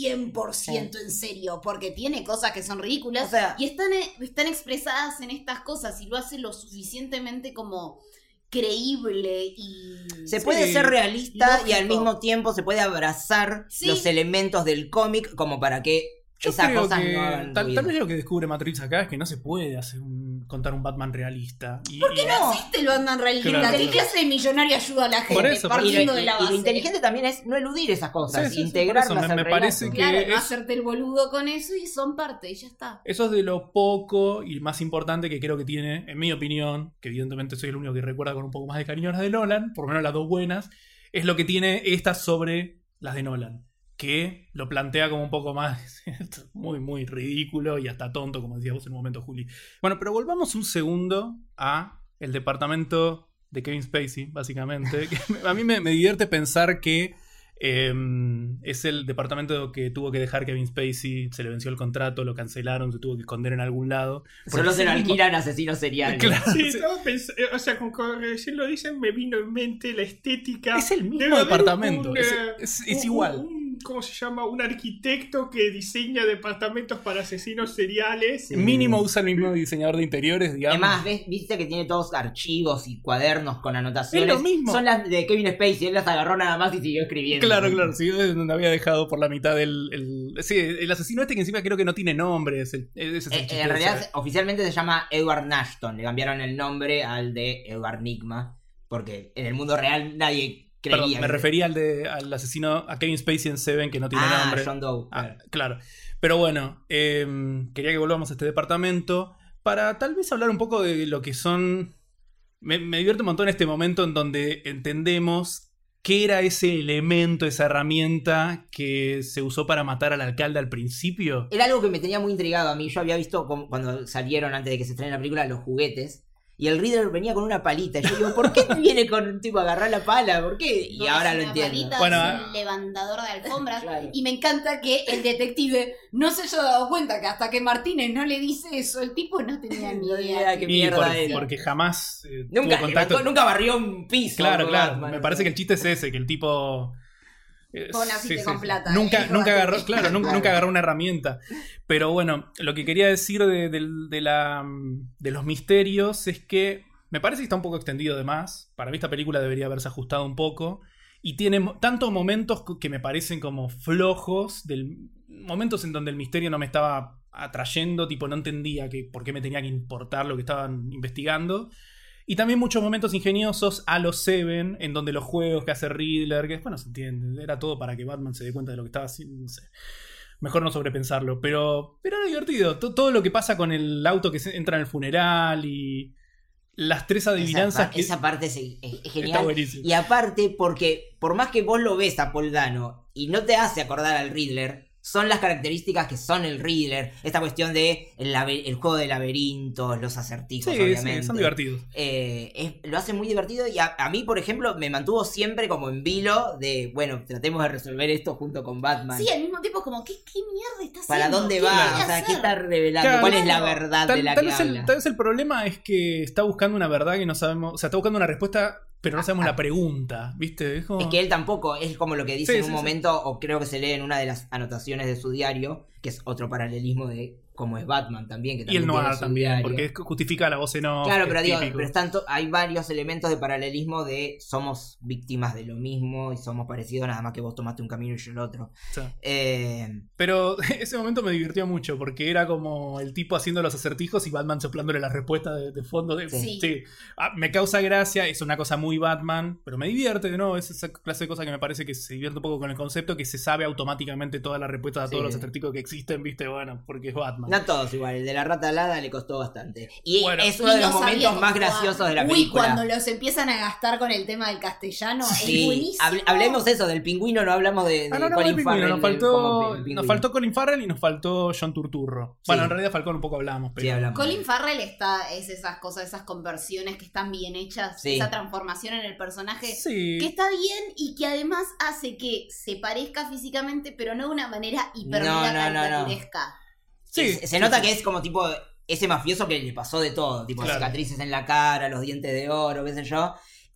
100% en serio, porque tiene cosas que son ridículas, O sea- y están expresadas en estas cosas, y lo hace lo suficientemente como creíble y... Se puede ser realista y al lógico. mismo tiempo se puede abrazar Sí. los elementos del cómic como para que Yo esas creo cosas que no hagan tal ruido. vez lo que descubre Matrix acá es que no se puede contar un Batman realista. ¿Por qué no existe el Batman realista? Claro. ¿Qué clase de millonario ayuda a la gente? Por eso, por Y partiendo lo, de la y lo base. inteligente también es no eludir esas cosas, Sí, sí, sí, integrarlas por eso al me relato. parece que- Claro, no es- hacerte el boludo con eso y son parte, y ya está. Eso es de lo poco y más importante que creo que tiene, en mi opinión, que evidentemente soy el único que recuerda con un poco más de cariño las de Nolan, por lo menos las 2 buenas, es lo que tiene estas sobre las de Nolan. Que lo plantea como un poco más muy, muy ridículo y hasta tonto, como decías vos en un momento, Juli. Bueno, pero volvamos un segundo a el departamento de Kevin Spacey, básicamente. Que a mí me divierte pensar que es el departamento que tuvo que dejar Kevin Spacey, se le venció el contrato, lo cancelaron, se tuvo que esconder en algún lado. Solo se lo alquilan asesinos seriales. Claro. sí, estaba pensando, o sea, con recién lo dicen, me vino en mente la estética. Es el mismo Debe haber departamento, un, es igual. ¿Cómo se llama? Un arquitecto que diseña departamentos para asesinos seriales. Sí. Mínimo usa el mismo diseñador de interiores, digamos. Además, viste que tiene todos archivos y cuadernos con anotaciones. Es lo mismo. Son las de Kevin Spacey, él las agarró nada más y siguió escribiendo. Claro, claro, sí, donde había dejado por la mitad sí, el asesino este que encima creo que no tiene nombre. Ese es el chiste En realidad, ese. oficialmente se llama Edward Nashton. Le cambiaron el nombre al de Edward Nigma. Porque en el mundo real nadie creería. Perdón, me que- refería al asesino, a Kevin Spacey en Seven, que no tiene nombre. John Doe. Ah, claro. Pero bueno, quería que volvamos a este departamento para tal vez hablar un poco de lo que son... Me divierte un montón este momento en donde entendemos qué era ese elemento, esa herramienta que se usó para matar al alcalde al principio. Era algo que me tenía muy intrigado a mí. Yo había visto cuando salieron antes de que se estrene la película los juguetes. Y el Riddler venía con una palita. Y yo digo, ¿por qué viene con un tipo a agarrar la pala? ¿Por qué? Y No ahora es lo una entiendo. palita, Bueno, es un levantador de alfombras. Claro. Y me encanta que el detective no se haya dado cuenta que hasta que Martínez no le dice eso, el tipo no tenía ni No tenía idea. idea qué Y mierda era. porque jamás tuvo Nunca, contacto. nunca barrió un piso. Claro, con claro. Batman. Me parece que el chiste es ese, que el tipo... Vos naciste con plata, Nunca, y nunca robate. agarró, claro, nunca agarró una herramienta. Pero bueno, lo que quería decir de los misterios es que me parece que está un poco extendido de más. Para mí esta película debería haberse ajustado un poco. Y tiene tantos momentos que me parecen como flojos, momentos en donde el misterio no me estaba atrayendo, tipo no entendía por qué me tenía que importar lo que estaban investigando. Y también muchos momentos ingeniosos a los Seven, en donde los juegos que hace Riddler, que después no se entiende, era todo para que Batman se dé cuenta de lo que estaba haciendo, no sé. Mejor no sobrepensarlo, pero era divertido. Todo lo que pasa con el auto que entra en el funeral y las tres adivinanzas. Esa parte es genial. Está buenísimo. Y aparte, porque por más que vos lo ves a Paul Dano y no te hace acordar al Riddler, son las características que son el Riddler. Esta cuestión de el juego de laberintos, los acertijos, obviamente. Sí, son divertidos. Lo hace muy divertido y a mí, por ejemplo, me mantuvo siempre como en vilo de, bueno, tratemos de resolver esto junto con Batman. Sí, al mismo tiempo como, ¿qué mierda está haciendo? ¿Para dónde ¿Qué va? quiere O sea, ¿qué hacer? está revelando? Claro, ¿Cuál es la verdad de la que habla? Tal vez el problema es que está buscando una verdad que no sabemos. O sea, está buscando una respuesta, pero no sabemos la pregunta, ¿viste? Es como... Es que él tampoco, es como lo que dice Sí, en un sí, momento, o creo que se lee en una de las anotaciones de su diario, que es otro paralelismo de cómo es Batman también. Que Y el también tiene noir su también, diario. porque justifica la voz en off. Claro, que pero es digo, típico. pero hay varios elementos de paralelismo de somos víctimas de lo mismo y somos parecidos, nada más que vos tomaste un camino y yo el otro. Sí. Pero ese momento me divirtió mucho porque era como el tipo haciendo los acertijos y Batman soplándole la respuesta de fondo. Sí. Me causa gracia, es una cosa muy Batman, pero me divierte, ¿no? Es esa clase de cosa que me parece que se divierte un poco con el concepto, que se sabe automáticamente todas las respuestas a todos los acertijos que existen, ¿viste? Bueno, porque es Batman. No todos igual, el de la rata alada le costó bastante. Y Bueno, es uno de Y los no sabía momentos cómo más jugar. graciosos de la Uy, película. cuando los empiezan a gastar con el tema del castellano, Sí, es buenísimo. hablemos eso del pingüino, no hablamos de No, Colin del Farrell. pingüino, como pingüino. nos faltó Colin Farrell y nos faltó John Turturro. Sí. Bueno, en realidad Falcón un poco hablamos, pero... Sí, hablamos. Colin Farrell es esas cosas, esas conversiones que están bien hechas, Sí. esa transformación en el personaje Sí. que está bien y que además hace que se parezca físicamente, pero no de una manera hiper No, mega no, no, no. caricaturesca. Sí, Se nota que es como tipo ese mafioso que le pasó de todo, tipo Claro. cicatrices en la cara, los dientes de oro, qué sé yo.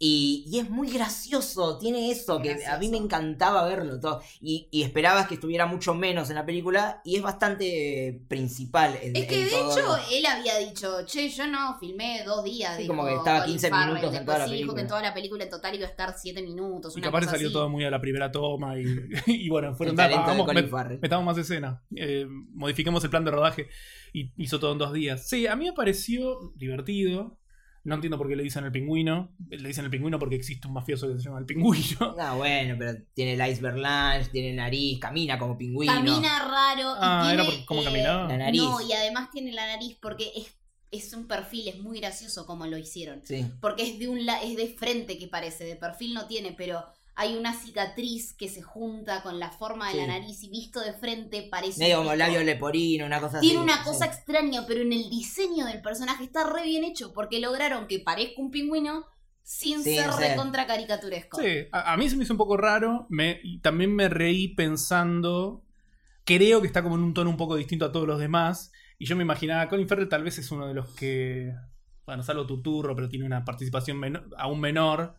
Y es muy gracioso, tiene eso, que a mí me encantaba verlo todo. Y esperabas que estuviera mucho menos en la película, y es bastante principal. Es que en de todo hecho lo- él había dicho, che, yo no filmé 2 días. Sí, dijo como que estaba Colin 15 Farrell. minutos en Después toda la sí dijo película. que en toda la película en total iba a estar 7 minutos. Y Una capaz cosa salió así. todo muy a la primera toma y, y bueno, fueron El talento de vamos, Colin Farrell. metamos más escena, modifiquemos el plan de rodaje y hizo todo en 2 días. Sí, a mí me pareció divertido. No entiendo por qué le dicen el pingüino. Le dicen el pingüino porque existe un mafioso que se llama el pingüino. No, bueno, pero tiene el iceberg lunch, tiene nariz, camina como pingüino. Camina raro. Ah, y era tiene, por cómo caminaba. La nariz. No, y además tiene la nariz porque es un perfil, es muy gracioso como lo hicieron. Sí. Porque es es de frente que parece, de perfil no tiene, pero hay una cicatriz que se junta con la forma de Sí. la nariz y visto de frente parece... Medio como tipo- labio leporino, una cosa así. Tiene una sí. cosa extraña, pero en el diseño del personaje está re bien hecho porque lograron que parezca un pingüino sin Sin ser ser. recontra caricaturesco. Sí, a mí se me hizo un poco raro. Y también me reí pensando. Creo que está como en un tono un poco distinto a todos los demás. Y yo me imaginaba, Colin Farrell tal vez es uno de los que. Bueno, salvo Turturro, pero tiene una participación aún menor.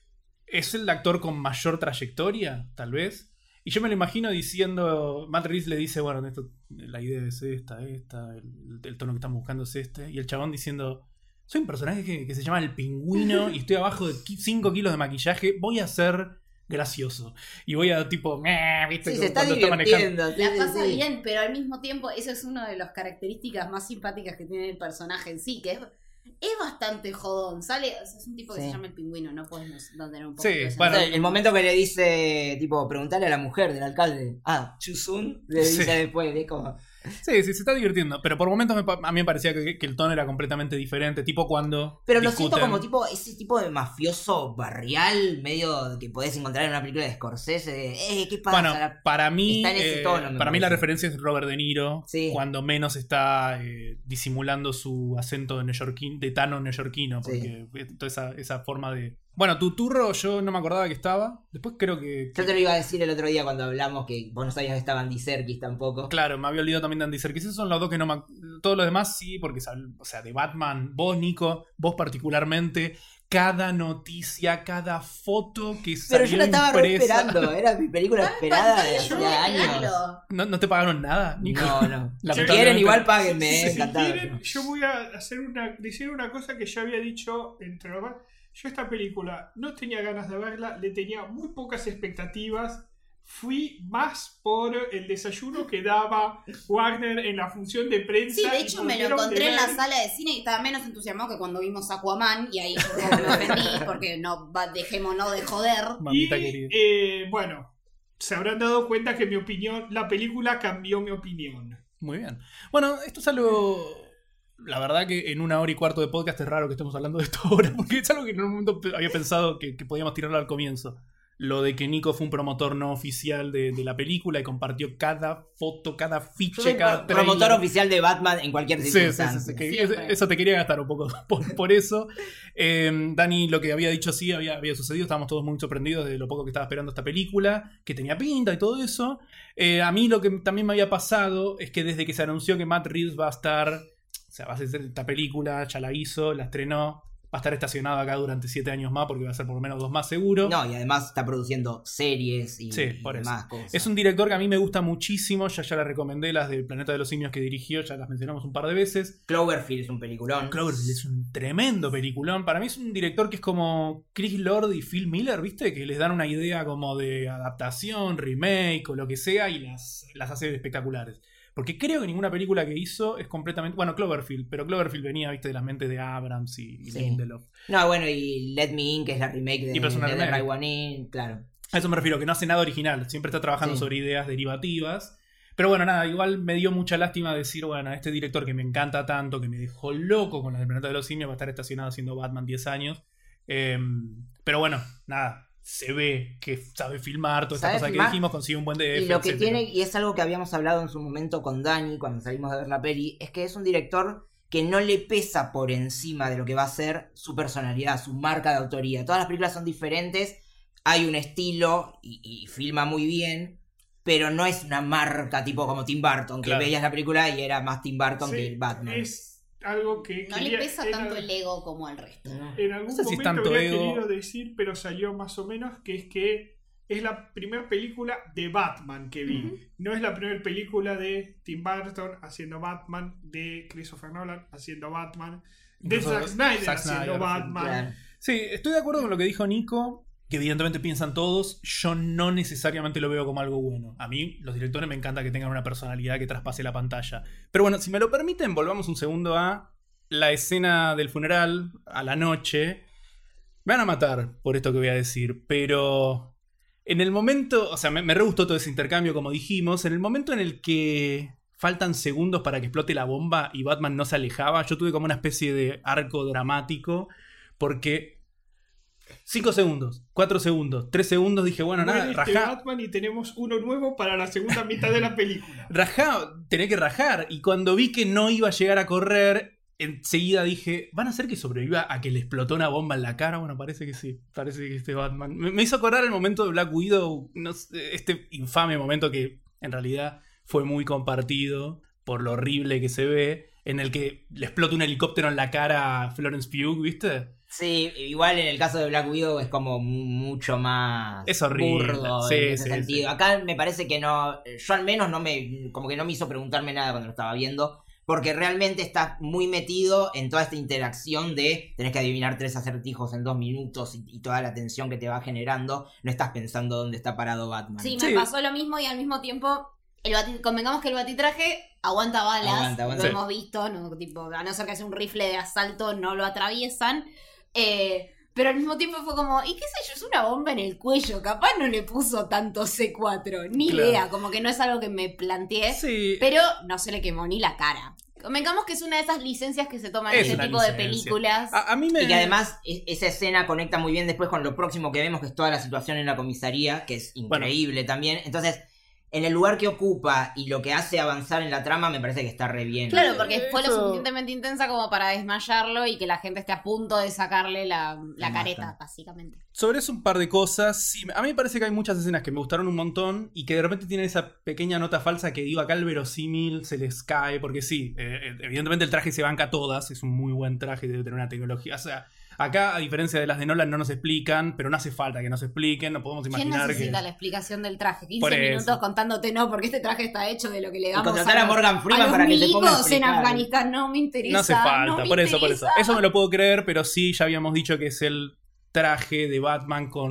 Es el actor con mayor trayectoria, tal vez. Y yo me lo imagino diciendo. Matt Reeves le dice: bueno, la idea es esta, el tono que estamos buscando es este. Y el chabón diciendo: soy un personaje que se llama el pingüino y estoy abajo de 5 kilos de maquillaje. Voy a ser gracioso. Y voy a tipo. ¿Viste? Sí, se está Cuando divirtiendo. sí, La sí, pasa sí. bien, pero al mismo tiempo eso es una de las características más simpáticas que tiene el personaje en sí, que es bastante jodón. Es un tipo que Sí. se llama el pingüino, no podemos no tener un poco Sí, de bueno. O sea, el momento que le dice, tipo, preguntarle a la mujer del alcalde, Chusun, le dice Sí. después, es como... Sí, se está divirtiendo. Pero por momentos a mí me parecía que el tono era completamente diferente. Tipo cuando. Pero lo discuten. siento como tipo, ese tipo de mafioso barrial, medio que podés encontrar en una película de Scorsese. ¿Qué pasa? Bueno, para mí, Está en ese tono, me para mí la parece. referencia es Robert De Niro, Sí. cuando menos está disimulando su acento de tano neoyorquino, porque toda esa forma de... Bueno, Turturro yo no me acordaba que estaba, después creo que... Yo te lo iba a decir el otro día cuando hablamos que vos no sabías que estaba Andy Serkis tampoco. Claro, me había olvidado también de Andy Serkis. Esos son los dos que no me... Todos los demás sí, porque, o sea, de Batman, vos, Nico, vos particularmente, cada noticia, cada foto que salió Pero yo la estaba re impresa... esperando, era mi película esperada de Yo hace años. claro. ¿No te pagaron nada, Nico? No, no. Si Lamentablemente. quieren, igual páguenme, Si encantado. quieren, yo voy a decir una cosa que yo había dicho entre los... Yo esta película no tenía ganas de verla, le tenía muy pocas expectativas, fui más por el desayuno que daba Warner en la función de prensa. Sí, de y hecho me lo pudieron encontré en la ver- sala de cine y estaba menos entusiasmado que cuando vimos Aquaman y ahí yo como me ofendí porque dejémonos de joder. Mamita Y querida. bueno, se habrán dado cuenta que mi opinión, la película cambió mi opinión. Muy bien. Bueno, esto es algo... La verdad que en 1 hora y cuarto de podcast es raro que estemos hablando de esto ahora, porque es algo que en un momento había pensado que podíamos tirarlo al comienzo. Lo de que Nico fue un promotor no oficial de la película y compartió cada foto, cada Yo fiche, soy cada promotor trailer. oficial de Batman en cualquier Sí, circunstancia. que Siempre. eso te quería gastar un poco por eso. Dani, lo que había dicho sí había sucedido. Estábamos todos muy sorprendidos de lo poco que estaba esperando esta película, que tenía pinta y todo eso. A mí lo que también me había pasado es que desde que se anunció que Matt Reeves va a estar, o sea, va a hacer esta película, ya la hizo, la estrenó, va a estar estacionado acá durante 7 años más, porque va a ser por lo menos 2 más seguro. No, y además está produciendo series y, Sí, por y eso. demás cosas. Es un director que a mí me gusta muchísimo. Ya la recomendé, las del Planeta de los Simios que dirigió, ya las mencionamos un par de veces. Cloverfield es un peliculón. Cloverfield es un tremendo peliculón. Para mí es un director que es como Chris Lord y Phil Miller, ¿viste? Que les dan una idea como de adaptación, remake o lo que sea y las hace espectaculares. Porque creo que ninguna película que hizo es completamente... Bueno, Cloverfield, pero Cloverfield venía, ¿viste? De las mentes de Abrams y Sí. Lindelof. No, bueno, y Let Me In, que es la remake Y pero es una de remake. Ray One In, claro. A eso me refiero, que no hace nada original. Siempre está trabajando Sí. sobre ideas derivativas. Pero bueno, nada, igual me dio mucha lástima decir, bueno, este director que me encanta tanto, que me dejó loco con las del Planeta de los Simios, va a estar estacionado haciendo Batman 10 años. Pero bueno, nada, se ve que sabe filmar, todas estas Sabe cosas filmar. que dijimos, consigue un buen DF, Y lo que etcétera. tiene, y es algo que habíamos hablado en su momento con Dani cuando salimos de ver la peli, es que es un director que no le pesa por encima de lo que va a ser su personalidad, su marca de autoría. Todas las películas son diferentes, hay un estilo y filma muy bien, pero no es una marca tipo como Tim Burton, que Claro. veías la película y era más Tim Burton Sí, que el Batman. es algo que No le pesa tanto el ego como al resto. En algún No sé si es momento tanto habría ego. querido decir, pero salió más o menos, que es la primera película de Batman que vi. Ujú. No es la primera película de Tim Burton haciendo Batman, de Christopher Nolan haciendo Batman, de Incluso Zack Snyder Zack haciendo Snyder, Batman. Claro. Sí, estoy de acuerdo con lo que dijo Nico, que evidentemente piensan todos. Yo no necesariamente lo veo como algo bueno. A mí, los directores me encanta que tengan una personalidad que traspase la pantalla. Pero bueno, si me lo permiten, volvamos un segundo a la escena del funeral, a la noche. Me van a matar por esto que voy a decir, pero en el momento, o sea, me re gustó todo ese intercambio, como dijimos. En el momento en el que faltan segundos para que explote la bomba y Batman no se alejaba, yo tuve como una especie de arco dramático, porque 5 segundos, 4 segundos, 3 segundos, dije, bueno, nada, Muere este rajá. Batman y tenemos uno nuevo para la segunda mitad de la película. Rajá, tenía que rajar. Y cuando vi que no iba a llegar a correr, enseguida dije, ¿van a hacer que sobreviva a que le explotó una bomba en la cara? Bueno, parece que sí. Parece que este Batman... Me hizo acordar el momento de Black Widow, no sé, este infame momento que en realidad fue muy compartido por lo horrible que se ve, en el que le explota un helicóptero en la cara a Florence Pugh, ¿viste? Sí, igual en el caso de Black Widow es como mucho más Es horrible. burdo Sí, en ese sí, sentido. sí. Acá me parece que no, yo al menos como que no me hizo preguntarme nada cuando lo estaba viendo, porque realmente estás muy metido en toda esta interacción de tenés que adivinar 3 acertijos en 2 minutos y toda la tensión que te va generando. No estás pensando dónde está parado Batman. Sí, Sí. me pasó lo mismo y al mismo tiempo convengamos que el batitraje aguanta balas, Aguanta. lo Sí. hemos visto, no, tipo, a no ser que sea un rifle de asalto no lo atraviesan, pero al mismo tiempo fue como, y qué sé yo, es una bomba en el cuello, capaz no le puso tanto C4, ni Claro. idea, como que no es algo que me planteé, Sí. pero no se le quemó ni la cara. Convengamos que es una de esas licencias que se toman en Es ese una tipo de licencia. películas. A mí me... Y que además esa escena conecta muy bien después con lo próximo que vemos, que es toda la situación en la comisaría, que es increíble también. Entonces, en el lugar que ocupa y lo que hace avanzar en la trama, me parece que está re bien. Claro, porque fue lo Eso- suficientemente intensa como para desmayarlo y que la gente esté a punto de sacarle la La careta, mata. básicamente. Sobre eso un par de cosas. Sí, a mí me parece que hay muchas escenas que me gustaron un montón y que de repente tienen esa pequeña nota falsa que digo acá el verosímil se les cae, porque sí, evidentemente el traje se banca a todas, es un muy buen traje, debe tener una tecnología. O sea, acá a diferencia de las de Nolan no nos explican, pero no hace falta que nos expliquen, no podemos ¿Quién imaginar necesita que... la explicación del traje? 15 Por eso. minutos contándote no, porque este traje está hecho de lo que le damos contratar a los- Morgan Freeman los para que te ponga a milicos en explicar. Afganistán. No me interesa. No hace falta, no me por eso. interesa. Eso me lo puedo creer, pero sí, ya habíamos dicho que es el traje de Batman con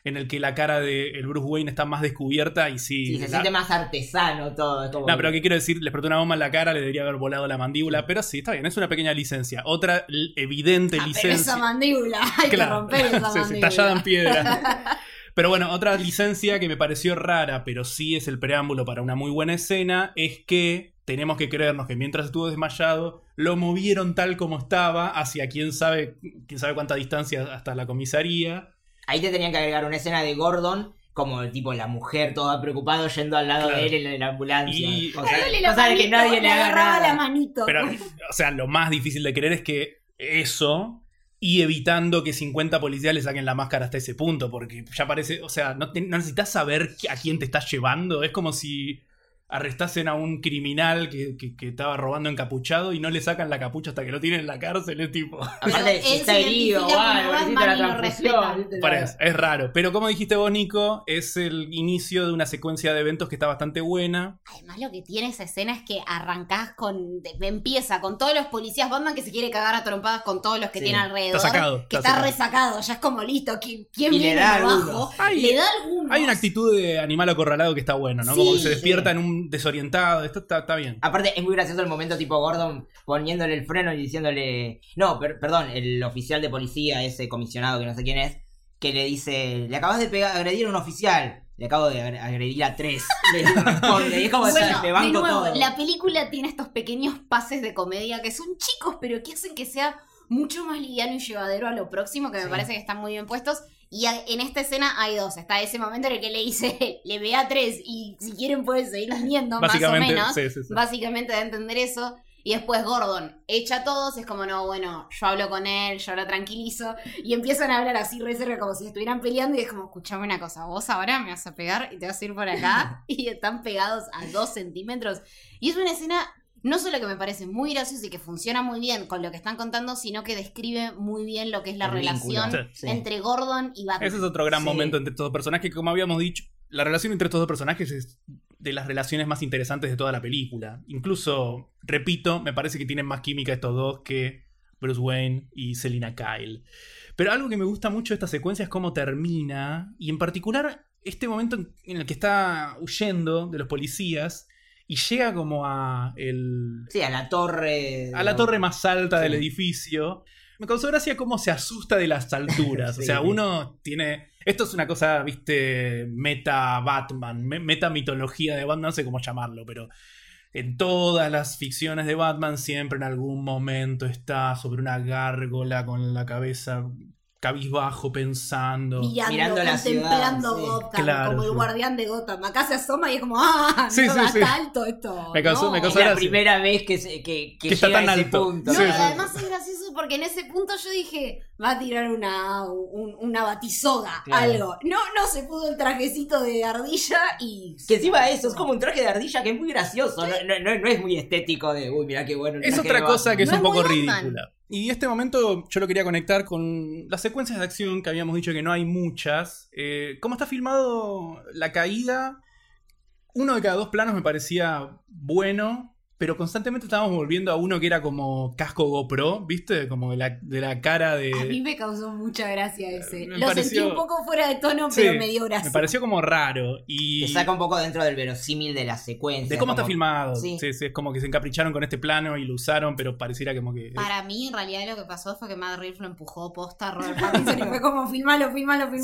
en el que la cara de el Bruce Wayne está más descubierta y Sí, se siente más artesano todo. Es como No, pero ¿qué quiero decir? Le explotó una bomba en la cara, le debería haber volado la mandíbula, pero sí, está bien, es una pequeña licencia. Otra evidente Pero licencia. esa mandíbula, hay Claro. que romper esa Sí, mandíbula. tallada en piedra. Pero bueno, otra licencia que me pareció rara, pero sí es el preámbulo para una muy buena escena, es que tenemos que creernos que mientras estuvo desmayado, lo movieron tal como estaba hacia quién sabe cuánta distancia hasta la comisaría. Ahí te tenían que agregar una escena de Gordon como tipo la mujer toda preocupada yendo al lado Claro. de él en la ambulancia. Y- Cosa Dale la de que manito, nadie le haga agarraba nada. la manito. Pero, o sea, lo más difícil de creer es que eso, y evitando que 50 policías le saquen la máscara hasta ese punto, porque ya parece, o sea, no necesitas saber a quién te estás llevando, es como si arrestasen a un criminal que estaba robando encapuchado y no le sacan la capucha hasta que lo tienen en la cárcel, es tipo... Aparte, Él si está se herido o identifica algo, como necesita la Batman y lo transfusión. respeta. Parece, es raro, pero como dijiste vos, Nico, es el inicio de una secuencia de eventos que está bastante buena. Además, lo que tiene esa escena es que arrancás empieza con todos los policías Batman que se quiere cagar a trompadas con todos los que Sí, tiene alrededor. está sacado, Que está está sacado. resacado, ya es como listo. ¿Quién Y le viene da abajo? algunos. Le da algunos. Hay una actitud de animal acorralado que está buena, ¿no? Sí, Como que se despierta sí. en un desorientado, esto está bien. Aparte, es muy gracioso el momento tipo Gordon poniéndole el freno y diciéndole... No, perdón, el oficial de policía, ese comisionado que no sé quién es, que le dice, le acabas de agredir a un oficial. Le acabo de agredir a 3. Le responde, y es como Bueno, me de banco nuevo, todo. la película tiene estos pequeños pases de comedia que son chicos, pero que hacen que sea mucho más liviano y llevadero a lo próximo, que me Sí. parece que están muy bien puestos. Y en esta escena hay dos. Está ese momento en el que le dice, le ve a 3 y si quieren pueden seguir viniendo, más o Básicamente, menos. sí. Básicamente da a entender eso. Y después Gordon echa a todos, es como, no, bueno, yo hablo con él, yo lo tranquilizo. Y empiezan a hablar así re cerca, como si estuvieran peleando. Y es como, escuchame una cosa, vos ahora me vas a pegar y te vas a ir por acá. Y están pegados a 2 centímetros. Y es una escena, no solo que me parece muy graciosa y que funciona muy bien con lo que están contando, sino que describe muy bien lo que es la El relación vínculo, sí. entre Gordon y Batman. Ese es otro gran Sí. momento entre estos dos personajes, que como habíamos dicho, la relación entre estos dos personajes es de las relaciones más interesantes de toda la película. Incluso, repito, me parece que tienen más química estos dos que Bruce Wayne y Selina Kyle. Pero algo que me gusta mucho de esta secuencia es cómo termina, y en particular este momento en el que está huyendo de los policías y llega como a Sí, a la torre. la torre más alta del Sí. edificio. Me causó gracia cómo se asusta de las alturas. O Sí. sea, uno tiene... Esto es una cosa, viste, meta Batman, meta mitología de Batman, no sé cómo llamarlo, pero en todas las ficciones de Batman siempre en algún momento está sobre una gárgola con la cabeza cabizbajo pensando. Mirando la contemplando ciudad, sí. Gotham, Claro, como el sí. guardián de Gotham. Acá se asoma y es como, ¡ah! Sí, no, sí, está sí. alto esto. Me causó- no. me Es causó la gracia. primera vez que está llega tan a ese alto. punto. No, Sí, y sí. además es gracioso porque en ese punto yo dije, va a tirar una batisoga, Claro. algo. No se pudo el trajecito de ardilla y... Que encima eso, es como un traje de ardilla que es muy gracioso. No es muy estético de, uy, mirá qué bueno. el Es traje otra de cosa Batman. que es No un es poco muy Batman. ridícula. Y este momento yo lo quería conectar con las secuencias de acción que habíamos dicho que no hay muchas. ¿Cómo está filmado la caída? Uno de cada 2 planos me parecía bueno, pero constantemente estábamos volviendo a uno que era como casco GoPro, ¿viste? Como de la cara de... A mí me causó mucha gracia ese. Me Lo pareció- sentí un poco fuera de tono, Sí, pero me dio gracia. me pareció como raro. Y... Te saca un poco dentro del verosímil de la secuencia. de cómo está como- filmado. Sí. Sí, es como que se encapricharon con este plano y lo usaron, pero pareciera como que... Para mí, en realidad, lo que pasó fue que Matt Reeves lo empujó posta a Robert Pattinson y fue como, filmalo.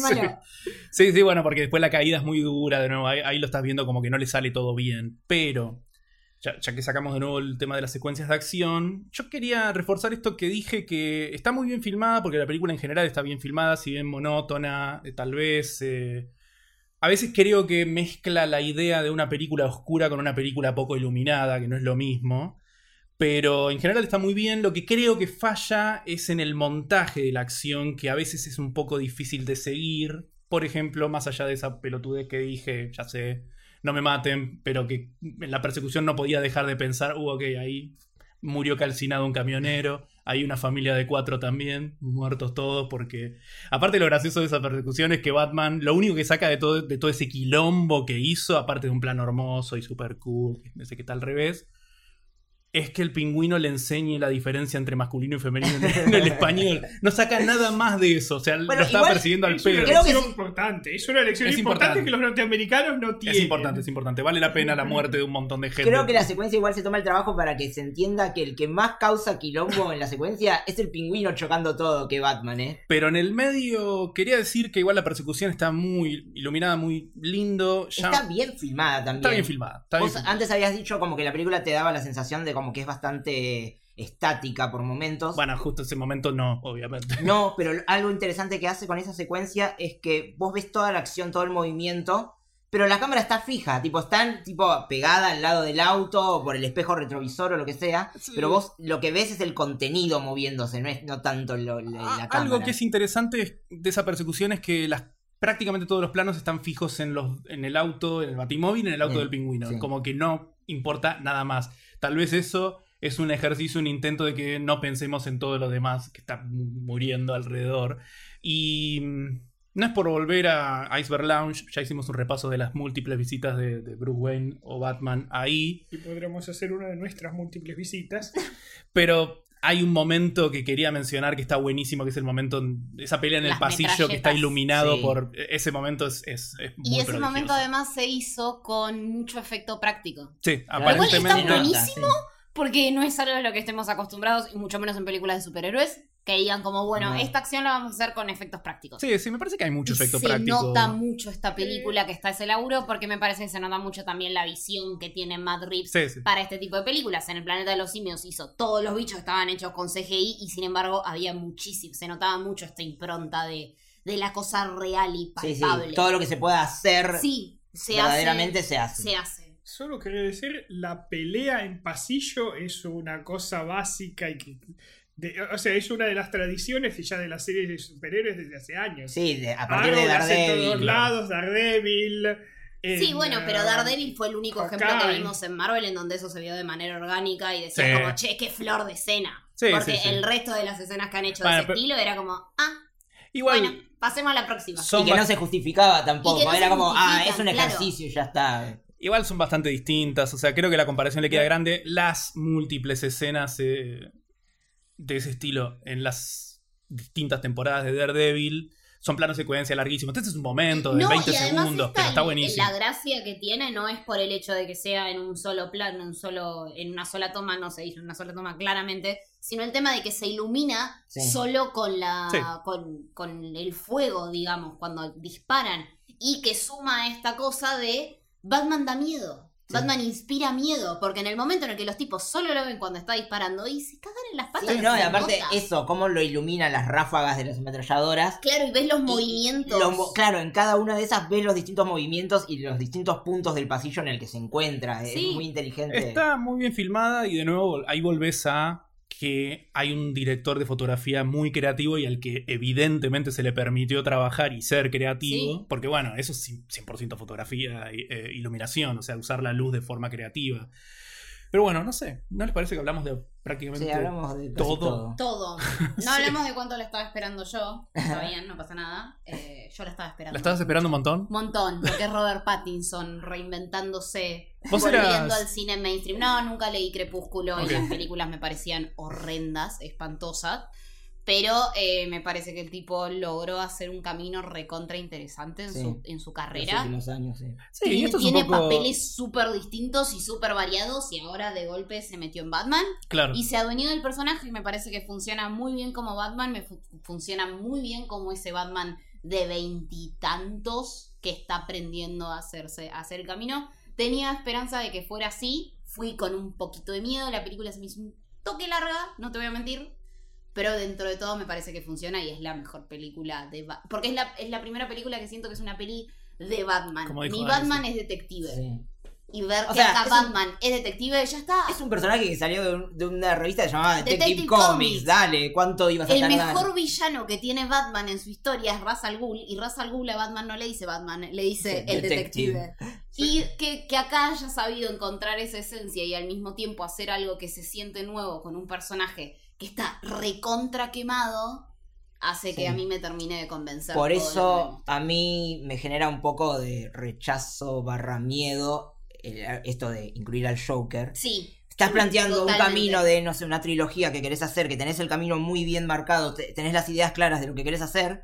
Sí, bueno, porque después la caída es muy dura, de nuevo, ahí lo estás viendo como que no le sale todo bien, pero ya que sacamos de nuevo el tema de las secuencias de acción, yo quería reforzar esto que dije, que está muy bien filmada, porque la película en general está bien filmada, si bien monótona, tal vez... a veces creo que mezcla la idea de una película oscura con una película poco iluminada, que no es lo mismo. Pero en general está muy bien. Lo que creo que falla es en el montaje de la acción, que a veces es un poco difícil de seguir. Por ejemplo, más allá de esa pelotudez que dije, ya sé, no me maten, pero que en la persecución no podía dejar de pensar, ok, ahí murió calcinado un camionero, hay una familia de 4 también, muertos todos, porque aparte lo gracioso de esa persecución es que Batman, lo único que saca de todo ese quilombo que hizo, aparte de un plano hermoso y super cool, que está al revés, es que el pingüino le enseñe la diferencia entre masculino y femenino en el español. No saca nada más de eso. O sea, Bueno, lo estaba igual persiguiendo al Es una pedo. Creo que lección sí. importante. Es una lección Es importante importante. que los norteamericanos no tienen. Es importante. Vale la pena la muerte de un montón de gente. Creo que la secuencia igual se toma el trabajo para que se entienda que el que más causa quilombo en la secuencia es el pingüino chocando todo que Batman, ¿eh? Pero en el medio, quería decir que igual la persecución está muy iluminada, muy lindo. Ya- Está bien filmada también. Está bien filmada. Está bien Vos filmada. antes habías dicho como que la película te daba la sensación de como que es bastante estática por momentos. Bueno, justo ese momento no, obviamente. No, pero algo interesante que hace con esa secuencia es que vos ves toda la acción, todo el movimiento, pero la cámara está fija, está pegada al lado del auto o por el espejo retrovisor o lo que sea, Sí. pero vos lo que ves es el contenido moviéndose, no tanto la cámara. Algo que es interesante de esa persecución es que prácticamente todos los planos están fijos en el auto, en el batimóvil, en el auto Bien, del pingüino. sí. Como que no importa nada más. Tal vez eso es un ejercicio, un intento de que no pensemos en todo lo demás que está muriendo alrededor. Y no es por volver a Iceberg Lounge, ya hicimos un repaso de las múltiples visitas de Bruce Wayne o Batman ahí, Y podremos hacer una de nuestras múltiples visitas. pero hay un momento que quería mencionar que está buenísimo, que es el momento, esa pelea en el Las pasillo que está metralletas. iluminado Sí. por... Ese momento es muy Y ese prodigioso. momento además se hizo con mucho efecto práctico. Sí, Claro, aparentemente... está se nota, buenísimo. Porque no es algo de lo que estemos acostumbrados, y mucho menos en películas de superhéroes, que digan como, bueno, No. esta acción la vamos a hacer con efectos prácticos. Sí, me parece que hay mucho Y efecto se práctico. nota mucho esta película que está ese laburo, porque me parece que se nota mucho también la visión que tiene Matt Reeves Sí. para este tipo de películas. En el Planeta de los Simios hizo todos los bichos estaban hechos con CGI, y sin embargo había muchísimo, se notaba mucho esta impronta de la cosa real y Sí, sí, palpable. todo lo que se pueda hacer Sí, se verdaderamente hace. se hace. Se hace. Solo quería decir, la pelea en pasillo es una cosa básica y que... o sea, es una de las tradiciones ya de las series de superhéroes desde hace años. Sí, a partir de Arrow las hace en todos Daredevil. lados, Daredevil... Sí, bueno, pero Daredevil fue el único ejemplo que Hawkeye. vimos en Marvel en donde eso se vio de manera orgánica y decía Sí. como, che, qué flor de escena. Sí, Porque sí, sí. el resto de las escenas que han hecho Bueno, de ese pero- estilo era como, Igual, bueno, pasemos a la próxima. Son Y que no se justificaba tampoco. Y que no Era se como, justifican, es un claro. ejercicio, ya está. igual son bastante distintas. O sea, creo que la comparación le queda grande. Las múltiples escenas de ese estilo en las distintas temporadas de Daredevil son planos secuencia larguísimos. Este es un momento de 20 y además segundos, pero está buenísimo. La gracia que tiene no es por el hecho de que sea en un solo plano, en una sola toma, no se dice en una sola toma claramente, sino el tema de que se ilumina Sí. solo con Sí. con el fuego, digamos, cuando disparan, y que suma esta cosa de Batman da miedo. Sí. Batman inspira miedo, porque en el momento en el que los tipos solo lo ven cuando está disparando y se cagan en las patas. Sí, no, y se aparte nota. eso, cómo lo iluminan las ráfagas de las ametralladoras. Claro, y ves los Y movimientos. claro, en cada una de esas ves los distintos movimientos y los distintos puntos del pasillo en el que se encuentra. Sí. Es muy inteligente. Está muy bien filmada y de nuevo ahí volvés a que hay un director de fotografía muy creativo y al que evidentemente se le permitió trabajar y ser creativo, Sí. porque bueno, eso es 100% fotografía, iluminación, o sea, usar la luz de forma creativa. Pero bueno, no sé, ¿no les parece que hablamos de prácticamente Sí, hablamos de casi todo? Todo. No hablemos de cuánto la estaba esperando yo. Está bien, no pasa nada. Yo la estaba esperando. ¿La estabas esperando un montón? Un montón, porque es Robert Pattinson reinventándose, Vos volviendo eras- al cine mainstream. No, nunca leí Crepúsculo Ok. y las películas me parecían horrendas, espantosas. Pero me parece que el tipo logró hacer un camino recontra interesante en, Sí. en su Los carrera. últimos años, sí. Sí, y esto es un Tiene poco... papeles súper distintos y súper variados, y ahora de golpe se metió en Batman. Claro. Y se adueñó del personaje y me parece que funciona muy bien como Batman. Funciona muy bien como ese Batman de 20 que está aprendiendo a hacer el camino. Tenía esperanza de que fuera así. Fui con un poquito de miedo. La película se me hizo un toque larga, no te voy a mentir. Pero dentro de todo me parece que funciona y es la mejor película de Batman. Porque es la primera película que siento que es una peli de Batman. Como dijo Mi Dani, Batman sí. es detective. Sí. Y ver O que sea, acá es un- Batman es detective, ya está. Es un personaje que salió de una revista llamada Detective Detective Comics. Comics. Dale, ¿cuánto ibas a El tardar? mejor villano que tiene Batman en su historia es Ra's al Ghul, y Ra's al Ghul a Batman no le dice Batman, le dice Sí, el detective. detective. Y que acá haya sabido encontrar esa esencia y al mismo tiempo hacer algo que se siente nuevo con un personaje que está recontra quemado, hace que Sí. a mí me termine de convencer. Por todo lo que eso vemos. a mí me genera un poco de rechazo / miedo esto de incluir al Joker. Sí, estás planteando Totalmente. un camino de, no sé, una trilogía que querés hacer, que tenés el camino muy bien marcado, tenés las ideas claras de lo que querés hacer,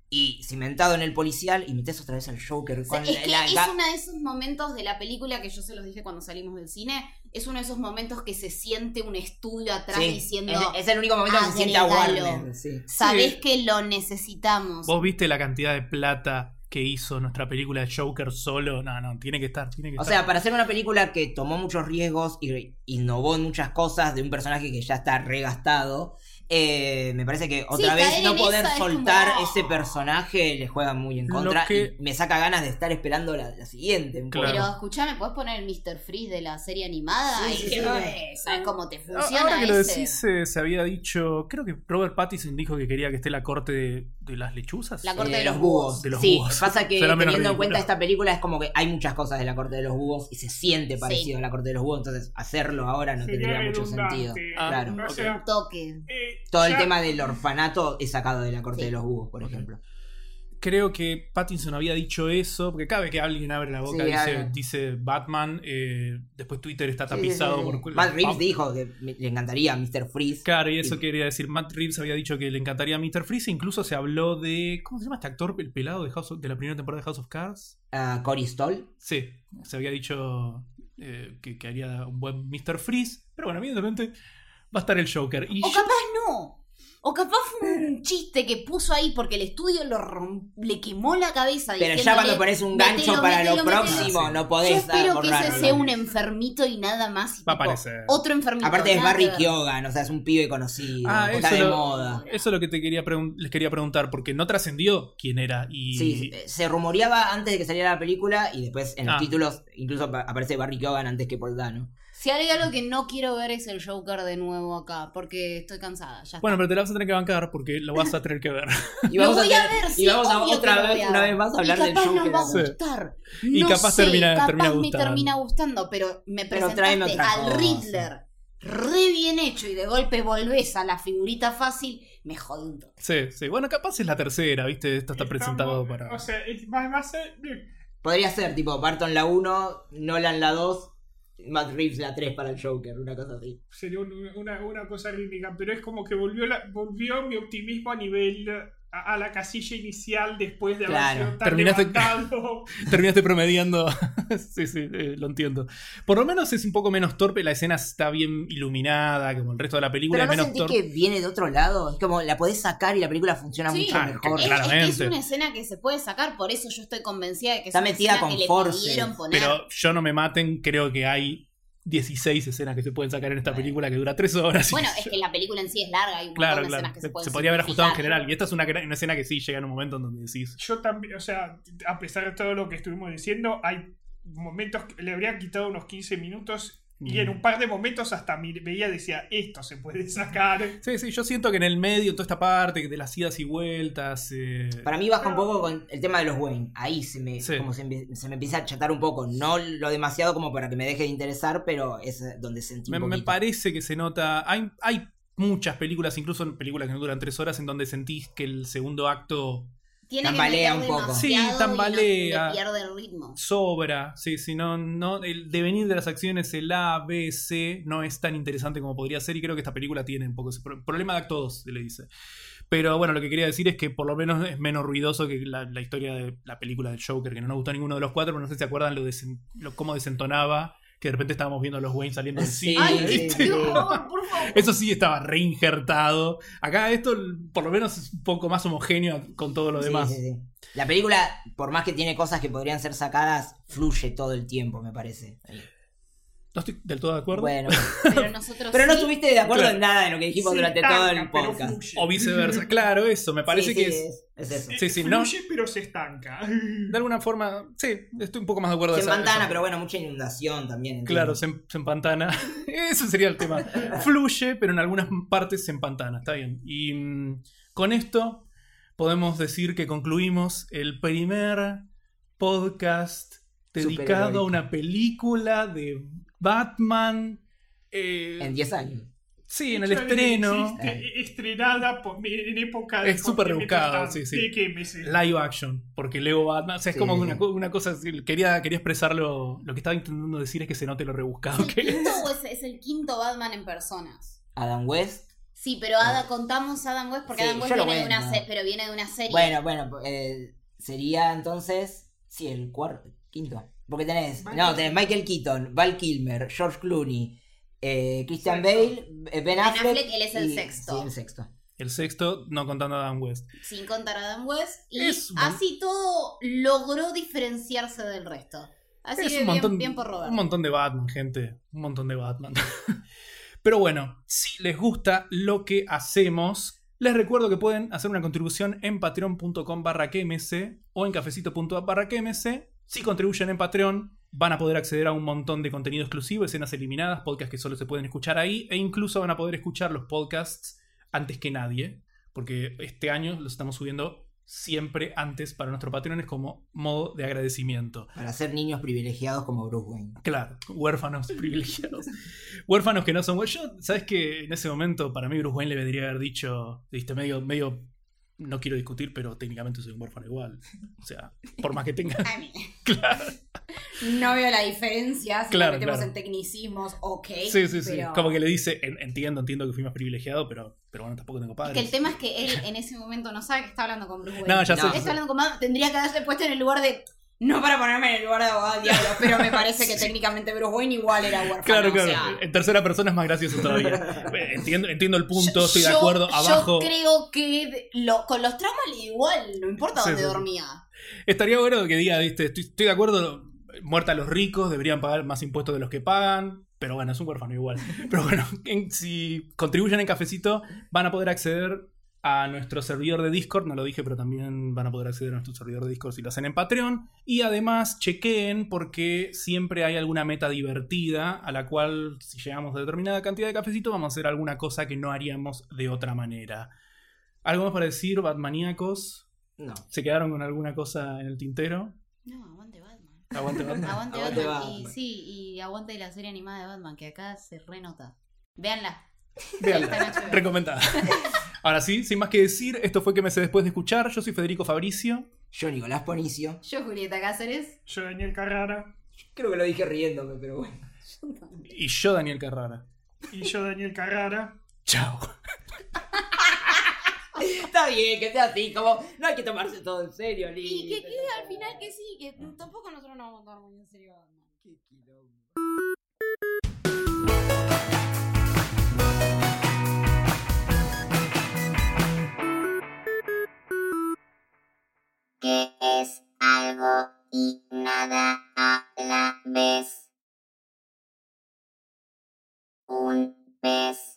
y cimentado en el policial, y metés otra vez al Joker O sea, con es que es uno de esos momentos de la película que yo se los dije cuando salimos del cine. Es uno de esos momentos que se siente un estudio atrás Sí, diciendo: es el único momento que se siente a "Agregalo". Warner. Sí. Sabés Sí. que lo necesitamos. ¿Vos viste la cantidad de plata que hizo nuestra película de Joker solo? No, tiene que estar. O sea, para hacer una película que tomó muchos riesgos y innovó en muchas cosas de un personaje que ya está regastado, me parece que otra vez caer no en poder esa es soltar como, ese personaje le juega muy en contra que- y me saca ganas de estar esperando la siguiente. Un poco. Claro. Pero escuchame, ¿podés poner el Mr. Freeze de la serie animada? Sí, y sí, que sí. ¿sabes cómo te funciona Ahora que lo ese? decís, se había dicho. Creo que Robert Pattinson dijo que quería que esté la corte de las lechuzas. La corte de los los búhos. búhos. De los Sí, búhos. pasa que Suena menos teniendo en cuenta ridículo. esta película es como que hay muchas cosas de la corte de los búhos y se siente parecido a la corte de los búhos, entonces hacerlo ahora no Sería tendría mucho redundante. sentido. Ah, Claro. O ok. sea, Un toque. Todo el ya- tema del orfanato es sacado de la corte Sí. de los búhos, por ejemplo. Creo que Pattinson había dicho eso, porque cada vez que alguien abre la boca Sí, dice, dice Batman, después Twitter está Sí, tapizado sí, sí. por... Matt Reeves dijo que le encantaría a Mr. Freeze. Claro, y eso quería decir. Matt Reeves había dicho que le encantaría a Mr. Freeze. Incluso se habló de... ¿Cómo se llama este actor, el pelado de la primera temporada de House of Cards? Cory Stoll. Sí, se había dicho que haría un buen Mr. Freeze. Pero bueno, evidentemente va a estar el Joker. Y O yo- capaz no. O capaz fue un chiste que puso ahí porque el estudio le quemó la cabeza. Pero ya diciéndole, cuando pones un gancho "Mételo, para mételo, lo mételo". próximo, no Yo podés espero que ese borrarlo. sea un enfermito y nada más. y Va a tipo, aparecer. Otro enfermito. Aparte es nada Barry que ver. Keoghan, o sea, es un pibe conocido, Ah, está eso de lo- moda. Eso es lo que les quería preguntar, porque no trascendió quién era. Y Sí, se rumoreaba antes de que saliera la película y después en los Ah. títulos incluso aparece Barry Keoghan antes que Paul Dano. Si hay algo que no quiero ver es el Joker de nuevo acá, porque estoy cansada. Ya bueno, está. pero te la vas a tener que bancar porque lo vas a tener que ver. Y Lo vamos voy a hacer- ver, y sí, vamos a obvio que otra lo voy vez, a una ver. vez más a hablar y del capaz Joker. nos va a Sí. gustar. Y No capaz sé, termina capaz me gustando. termina gustando, pero me Pero tráeme presentaste otra al cosa. Riddler re bien hecho y de golpe volvés a la figurita fácil, me jode un toque. Sí. Bueno, capaz es la tercera, ¿viste? Esto está presentado para... O sea, va a ser. Podría ser tipo Barton la 1, Nolan la 2, Matt Reeves la 3 para el Joker, una cosa así. Sería una cosa rítmica, pero es como que volvió mi optimismo a nivel a la casilla inicial después de haber Claro. sido tan Terminaste- levantado. Terminaste promediando. sí, lo entiendo. Por lo menos es un poco menos torpe, la escena está bien iluminada, como el resto de la película, Pero es no menos sentís torpe. que viene de otro lado, es como la podés sacar y la película funciona Sí. mucho Ah, mejor. claro. Es Claramente. una escena que se puede sacar, por eso yo estoy convencida de que Está es una metida escena con que le force. pudieron poner. Pero yo no me maten, creo que hay 16 escenas que se pueden sacar en esta película que dura 3 horas. Bueno, es que la película en sí es larga, hay un Claro, montón de claro. escenas que se pueden podría haber ajustado en simplificar. general. Y esta es una escena que sí llega en un momento en donde decís. Yo también, o sea, a pesar de todo lo que estuvimos diciendo, hay momentos que le habría quitado unos 15 minutos y en un par de momentos hasta veía, decía, esto se puede sacar. Sí, yo siento que en el medio, en toda esta parte de las idas y vueltas. Para mí baja un poco con el tema de los Wayne. Ahí se me empieza a chatar un poco. No lo demasiado como para que me deje de interesar, pero es donde sentí un me poquito. parece que se nota. Hay muchas películas, incluso en películas que no duran 3 horas, en donde sentís que el segundo acto Tiene que Tambalea meter un poco. Sí, demasiado y tambalea. le pierde el ritmo. sobra. Sí, no, el devenir de las acciones, el A, B, C, no es tan interesante como podría ser. Y creo que esta película tiene un poco ese problema de acto 2, se le dice. Pero bueno, lo que quería decir es que por lo menos es menos ruidoso que la historia de la película del Joker, que no nos gustó a ninguno de los 4, pero no sé si se acuerdan cómo desentonaba, que de repente estábamos viendo a los Wayne saliendo del Sí, cine. Ay, ¿viste? Dios, por favor. Eso sí estaba reinjertado. Acá esto por lo menos es un poco más homogéneo con todo lo Sí, demás. sí. La película, por más que tiene cosas que podrían ser sacadas, fluye todo el tiempo, me parece. No estoy del todo de acuerdo. Bueno, Pero nosotros pero no sí. estuviste de acuerdo Claro. en nada de lo que dijimos Sí, durante tanca, todo el pero podcast. fluye. O viceversa. Claro, eso. Me parece Sí, que sí, es es eso. Sí, sí, no. Fluye, pero se estanca. de alguna forma. Sí, estoy un poco más de acuerdo. Se de esa- empantana, esa- pero bueno, mucha inundación también. entiendo. Claro, se empantana. Ese sería el tema. Fluye, pero en algunas partes se empantana. Está bien. Y con esto podemos decir que concluimos el primer podcast dedicado Superheroico. a una película de Batman. En 10 años. Sí, en el Hecho, estreno. Estrenada en época de. Es súper rebuscado, sí. ¿De qué meses? Live action, porque Lego Batman. O sea, es Sí. como una cosa así. Quería expresar lo que estaba intentando decir es que se note lo rebuscado ¿Es que el es. quinto o es el quinto Batman en personas? Adam West. Sí, pero contamos Adam West porque Sí, Adam West yo lo viene de una cuento. pero viene de una serie. Bueno, sería entonces. Sí, el quinto. Porque tenés Michael Keaton, Val Kilmer, George Clooney, Christian Sexto. Bale, Ben Affleck. Affleck, él es el sexto. Sí, el sexto. El sexto, no contando a Dan West. Sin contar a Adam West. Y Es un- así todo logró diferenciarse del resto. Así Es que un montón, bien por Robert. un montón de Batman, gente. Un montón de Batman. Pero bueno, si les gusta lo que hacemos, les recuerdo que pueden hacer una contribución en patreon.com/kms o en cafecito.app/kms. Si contribuyen en Patreon, van a poder acceder a un montón de contenido exclusivo, escenas eliminadas, podcasts que solo se pueden escuchar ahí, e incluso van a poder escuchar los podcasts antes que nadie, porque este año los estamos subiendo siempre antes para nuestros Patreones como modo de agradecimiento. Para ser niños privilegiados como Bruce Wayne. Claro, huérfanos privilegiados. Huérfanos que no son buenos. Yo, ¿sabes qué? En ese momento, para mí, Bruce Wayne le debería haber dicho, viste, medio, no quiero discutir, pero técnicamente soy un huérfano igual. O sea, por más que tenga. I mean, Claro. No veo la diferencia si Claro, nos metemos claro. en tecnicismos, ok. Sí. pero- Como que le dice, entiendo que fui más privilegiado, pero bueno, tampoco tengo es padres. que el tema es que él en ese momento no sabe que está hablando con Bruce Wayne. No, ya sé. Está hablando con Batman. Tendría que haberse puesto en el lugar de. No para ponerme en el lugar de abogado del diablo, pero me parece que técnicamente Bruce Wayne igual era huérfano. Claro. o sea, En tercera persona es más gracioso todavía. Entiendo el punto, estoy de acuerdo. Yo Abajo. creo que con los traumas le da igual, no importa Sí, dónde sí. dormía. Estaría bueno que diga, viste, estoy de acuerdo, muerta a los ricos, deberían pagar más impuestos de los que pagan, pero bueno, es un huérfano igual. Pero bueno, si contribuyen en Cafecito, van a poder acceder a nuestro servidor de Discord, no lo dije, pero también van a poder acceder a nuestro servidor de Discord si lo hacen en Patreon. Y además, chequeen porque siempre hay alguna meta divertida a la cual, si llegamos a determinada cantidad de cafecito, vamos a hacer alguna cosa que no haríamos de otra manera. ¿Algo más para decir, Batmaníacos? No. ¿Se quedaron con alguna cosa en el tintero? No, aguante Batman. Aguante, Batman. Aguante Aguante Batman. Y Batman. sí, y aguante la serie animada de Batman, que acá se renota. Véanla. Véanla. Está en HBO. Recomendada. Ahora sí, sin más que decir, esto fue que me sé después de escuchar. Yo soy Federico Fabricio. Yo, Nicolás Ponicio. yo, Julieta Cáceres. Yo, Daniel Carrara. Creo que lo dije riéndome, pero bueno. Y yo, Daniel Carrara. Y yo, Daniel Carrara. Chao. Está bien que sea así, como no hay que tomarse todo en serio, Y Lili. que quede al final que sí, que tampoco nosotros nos vamos a tomar muy en serio. Que es algo y nada a la vez. Un pez.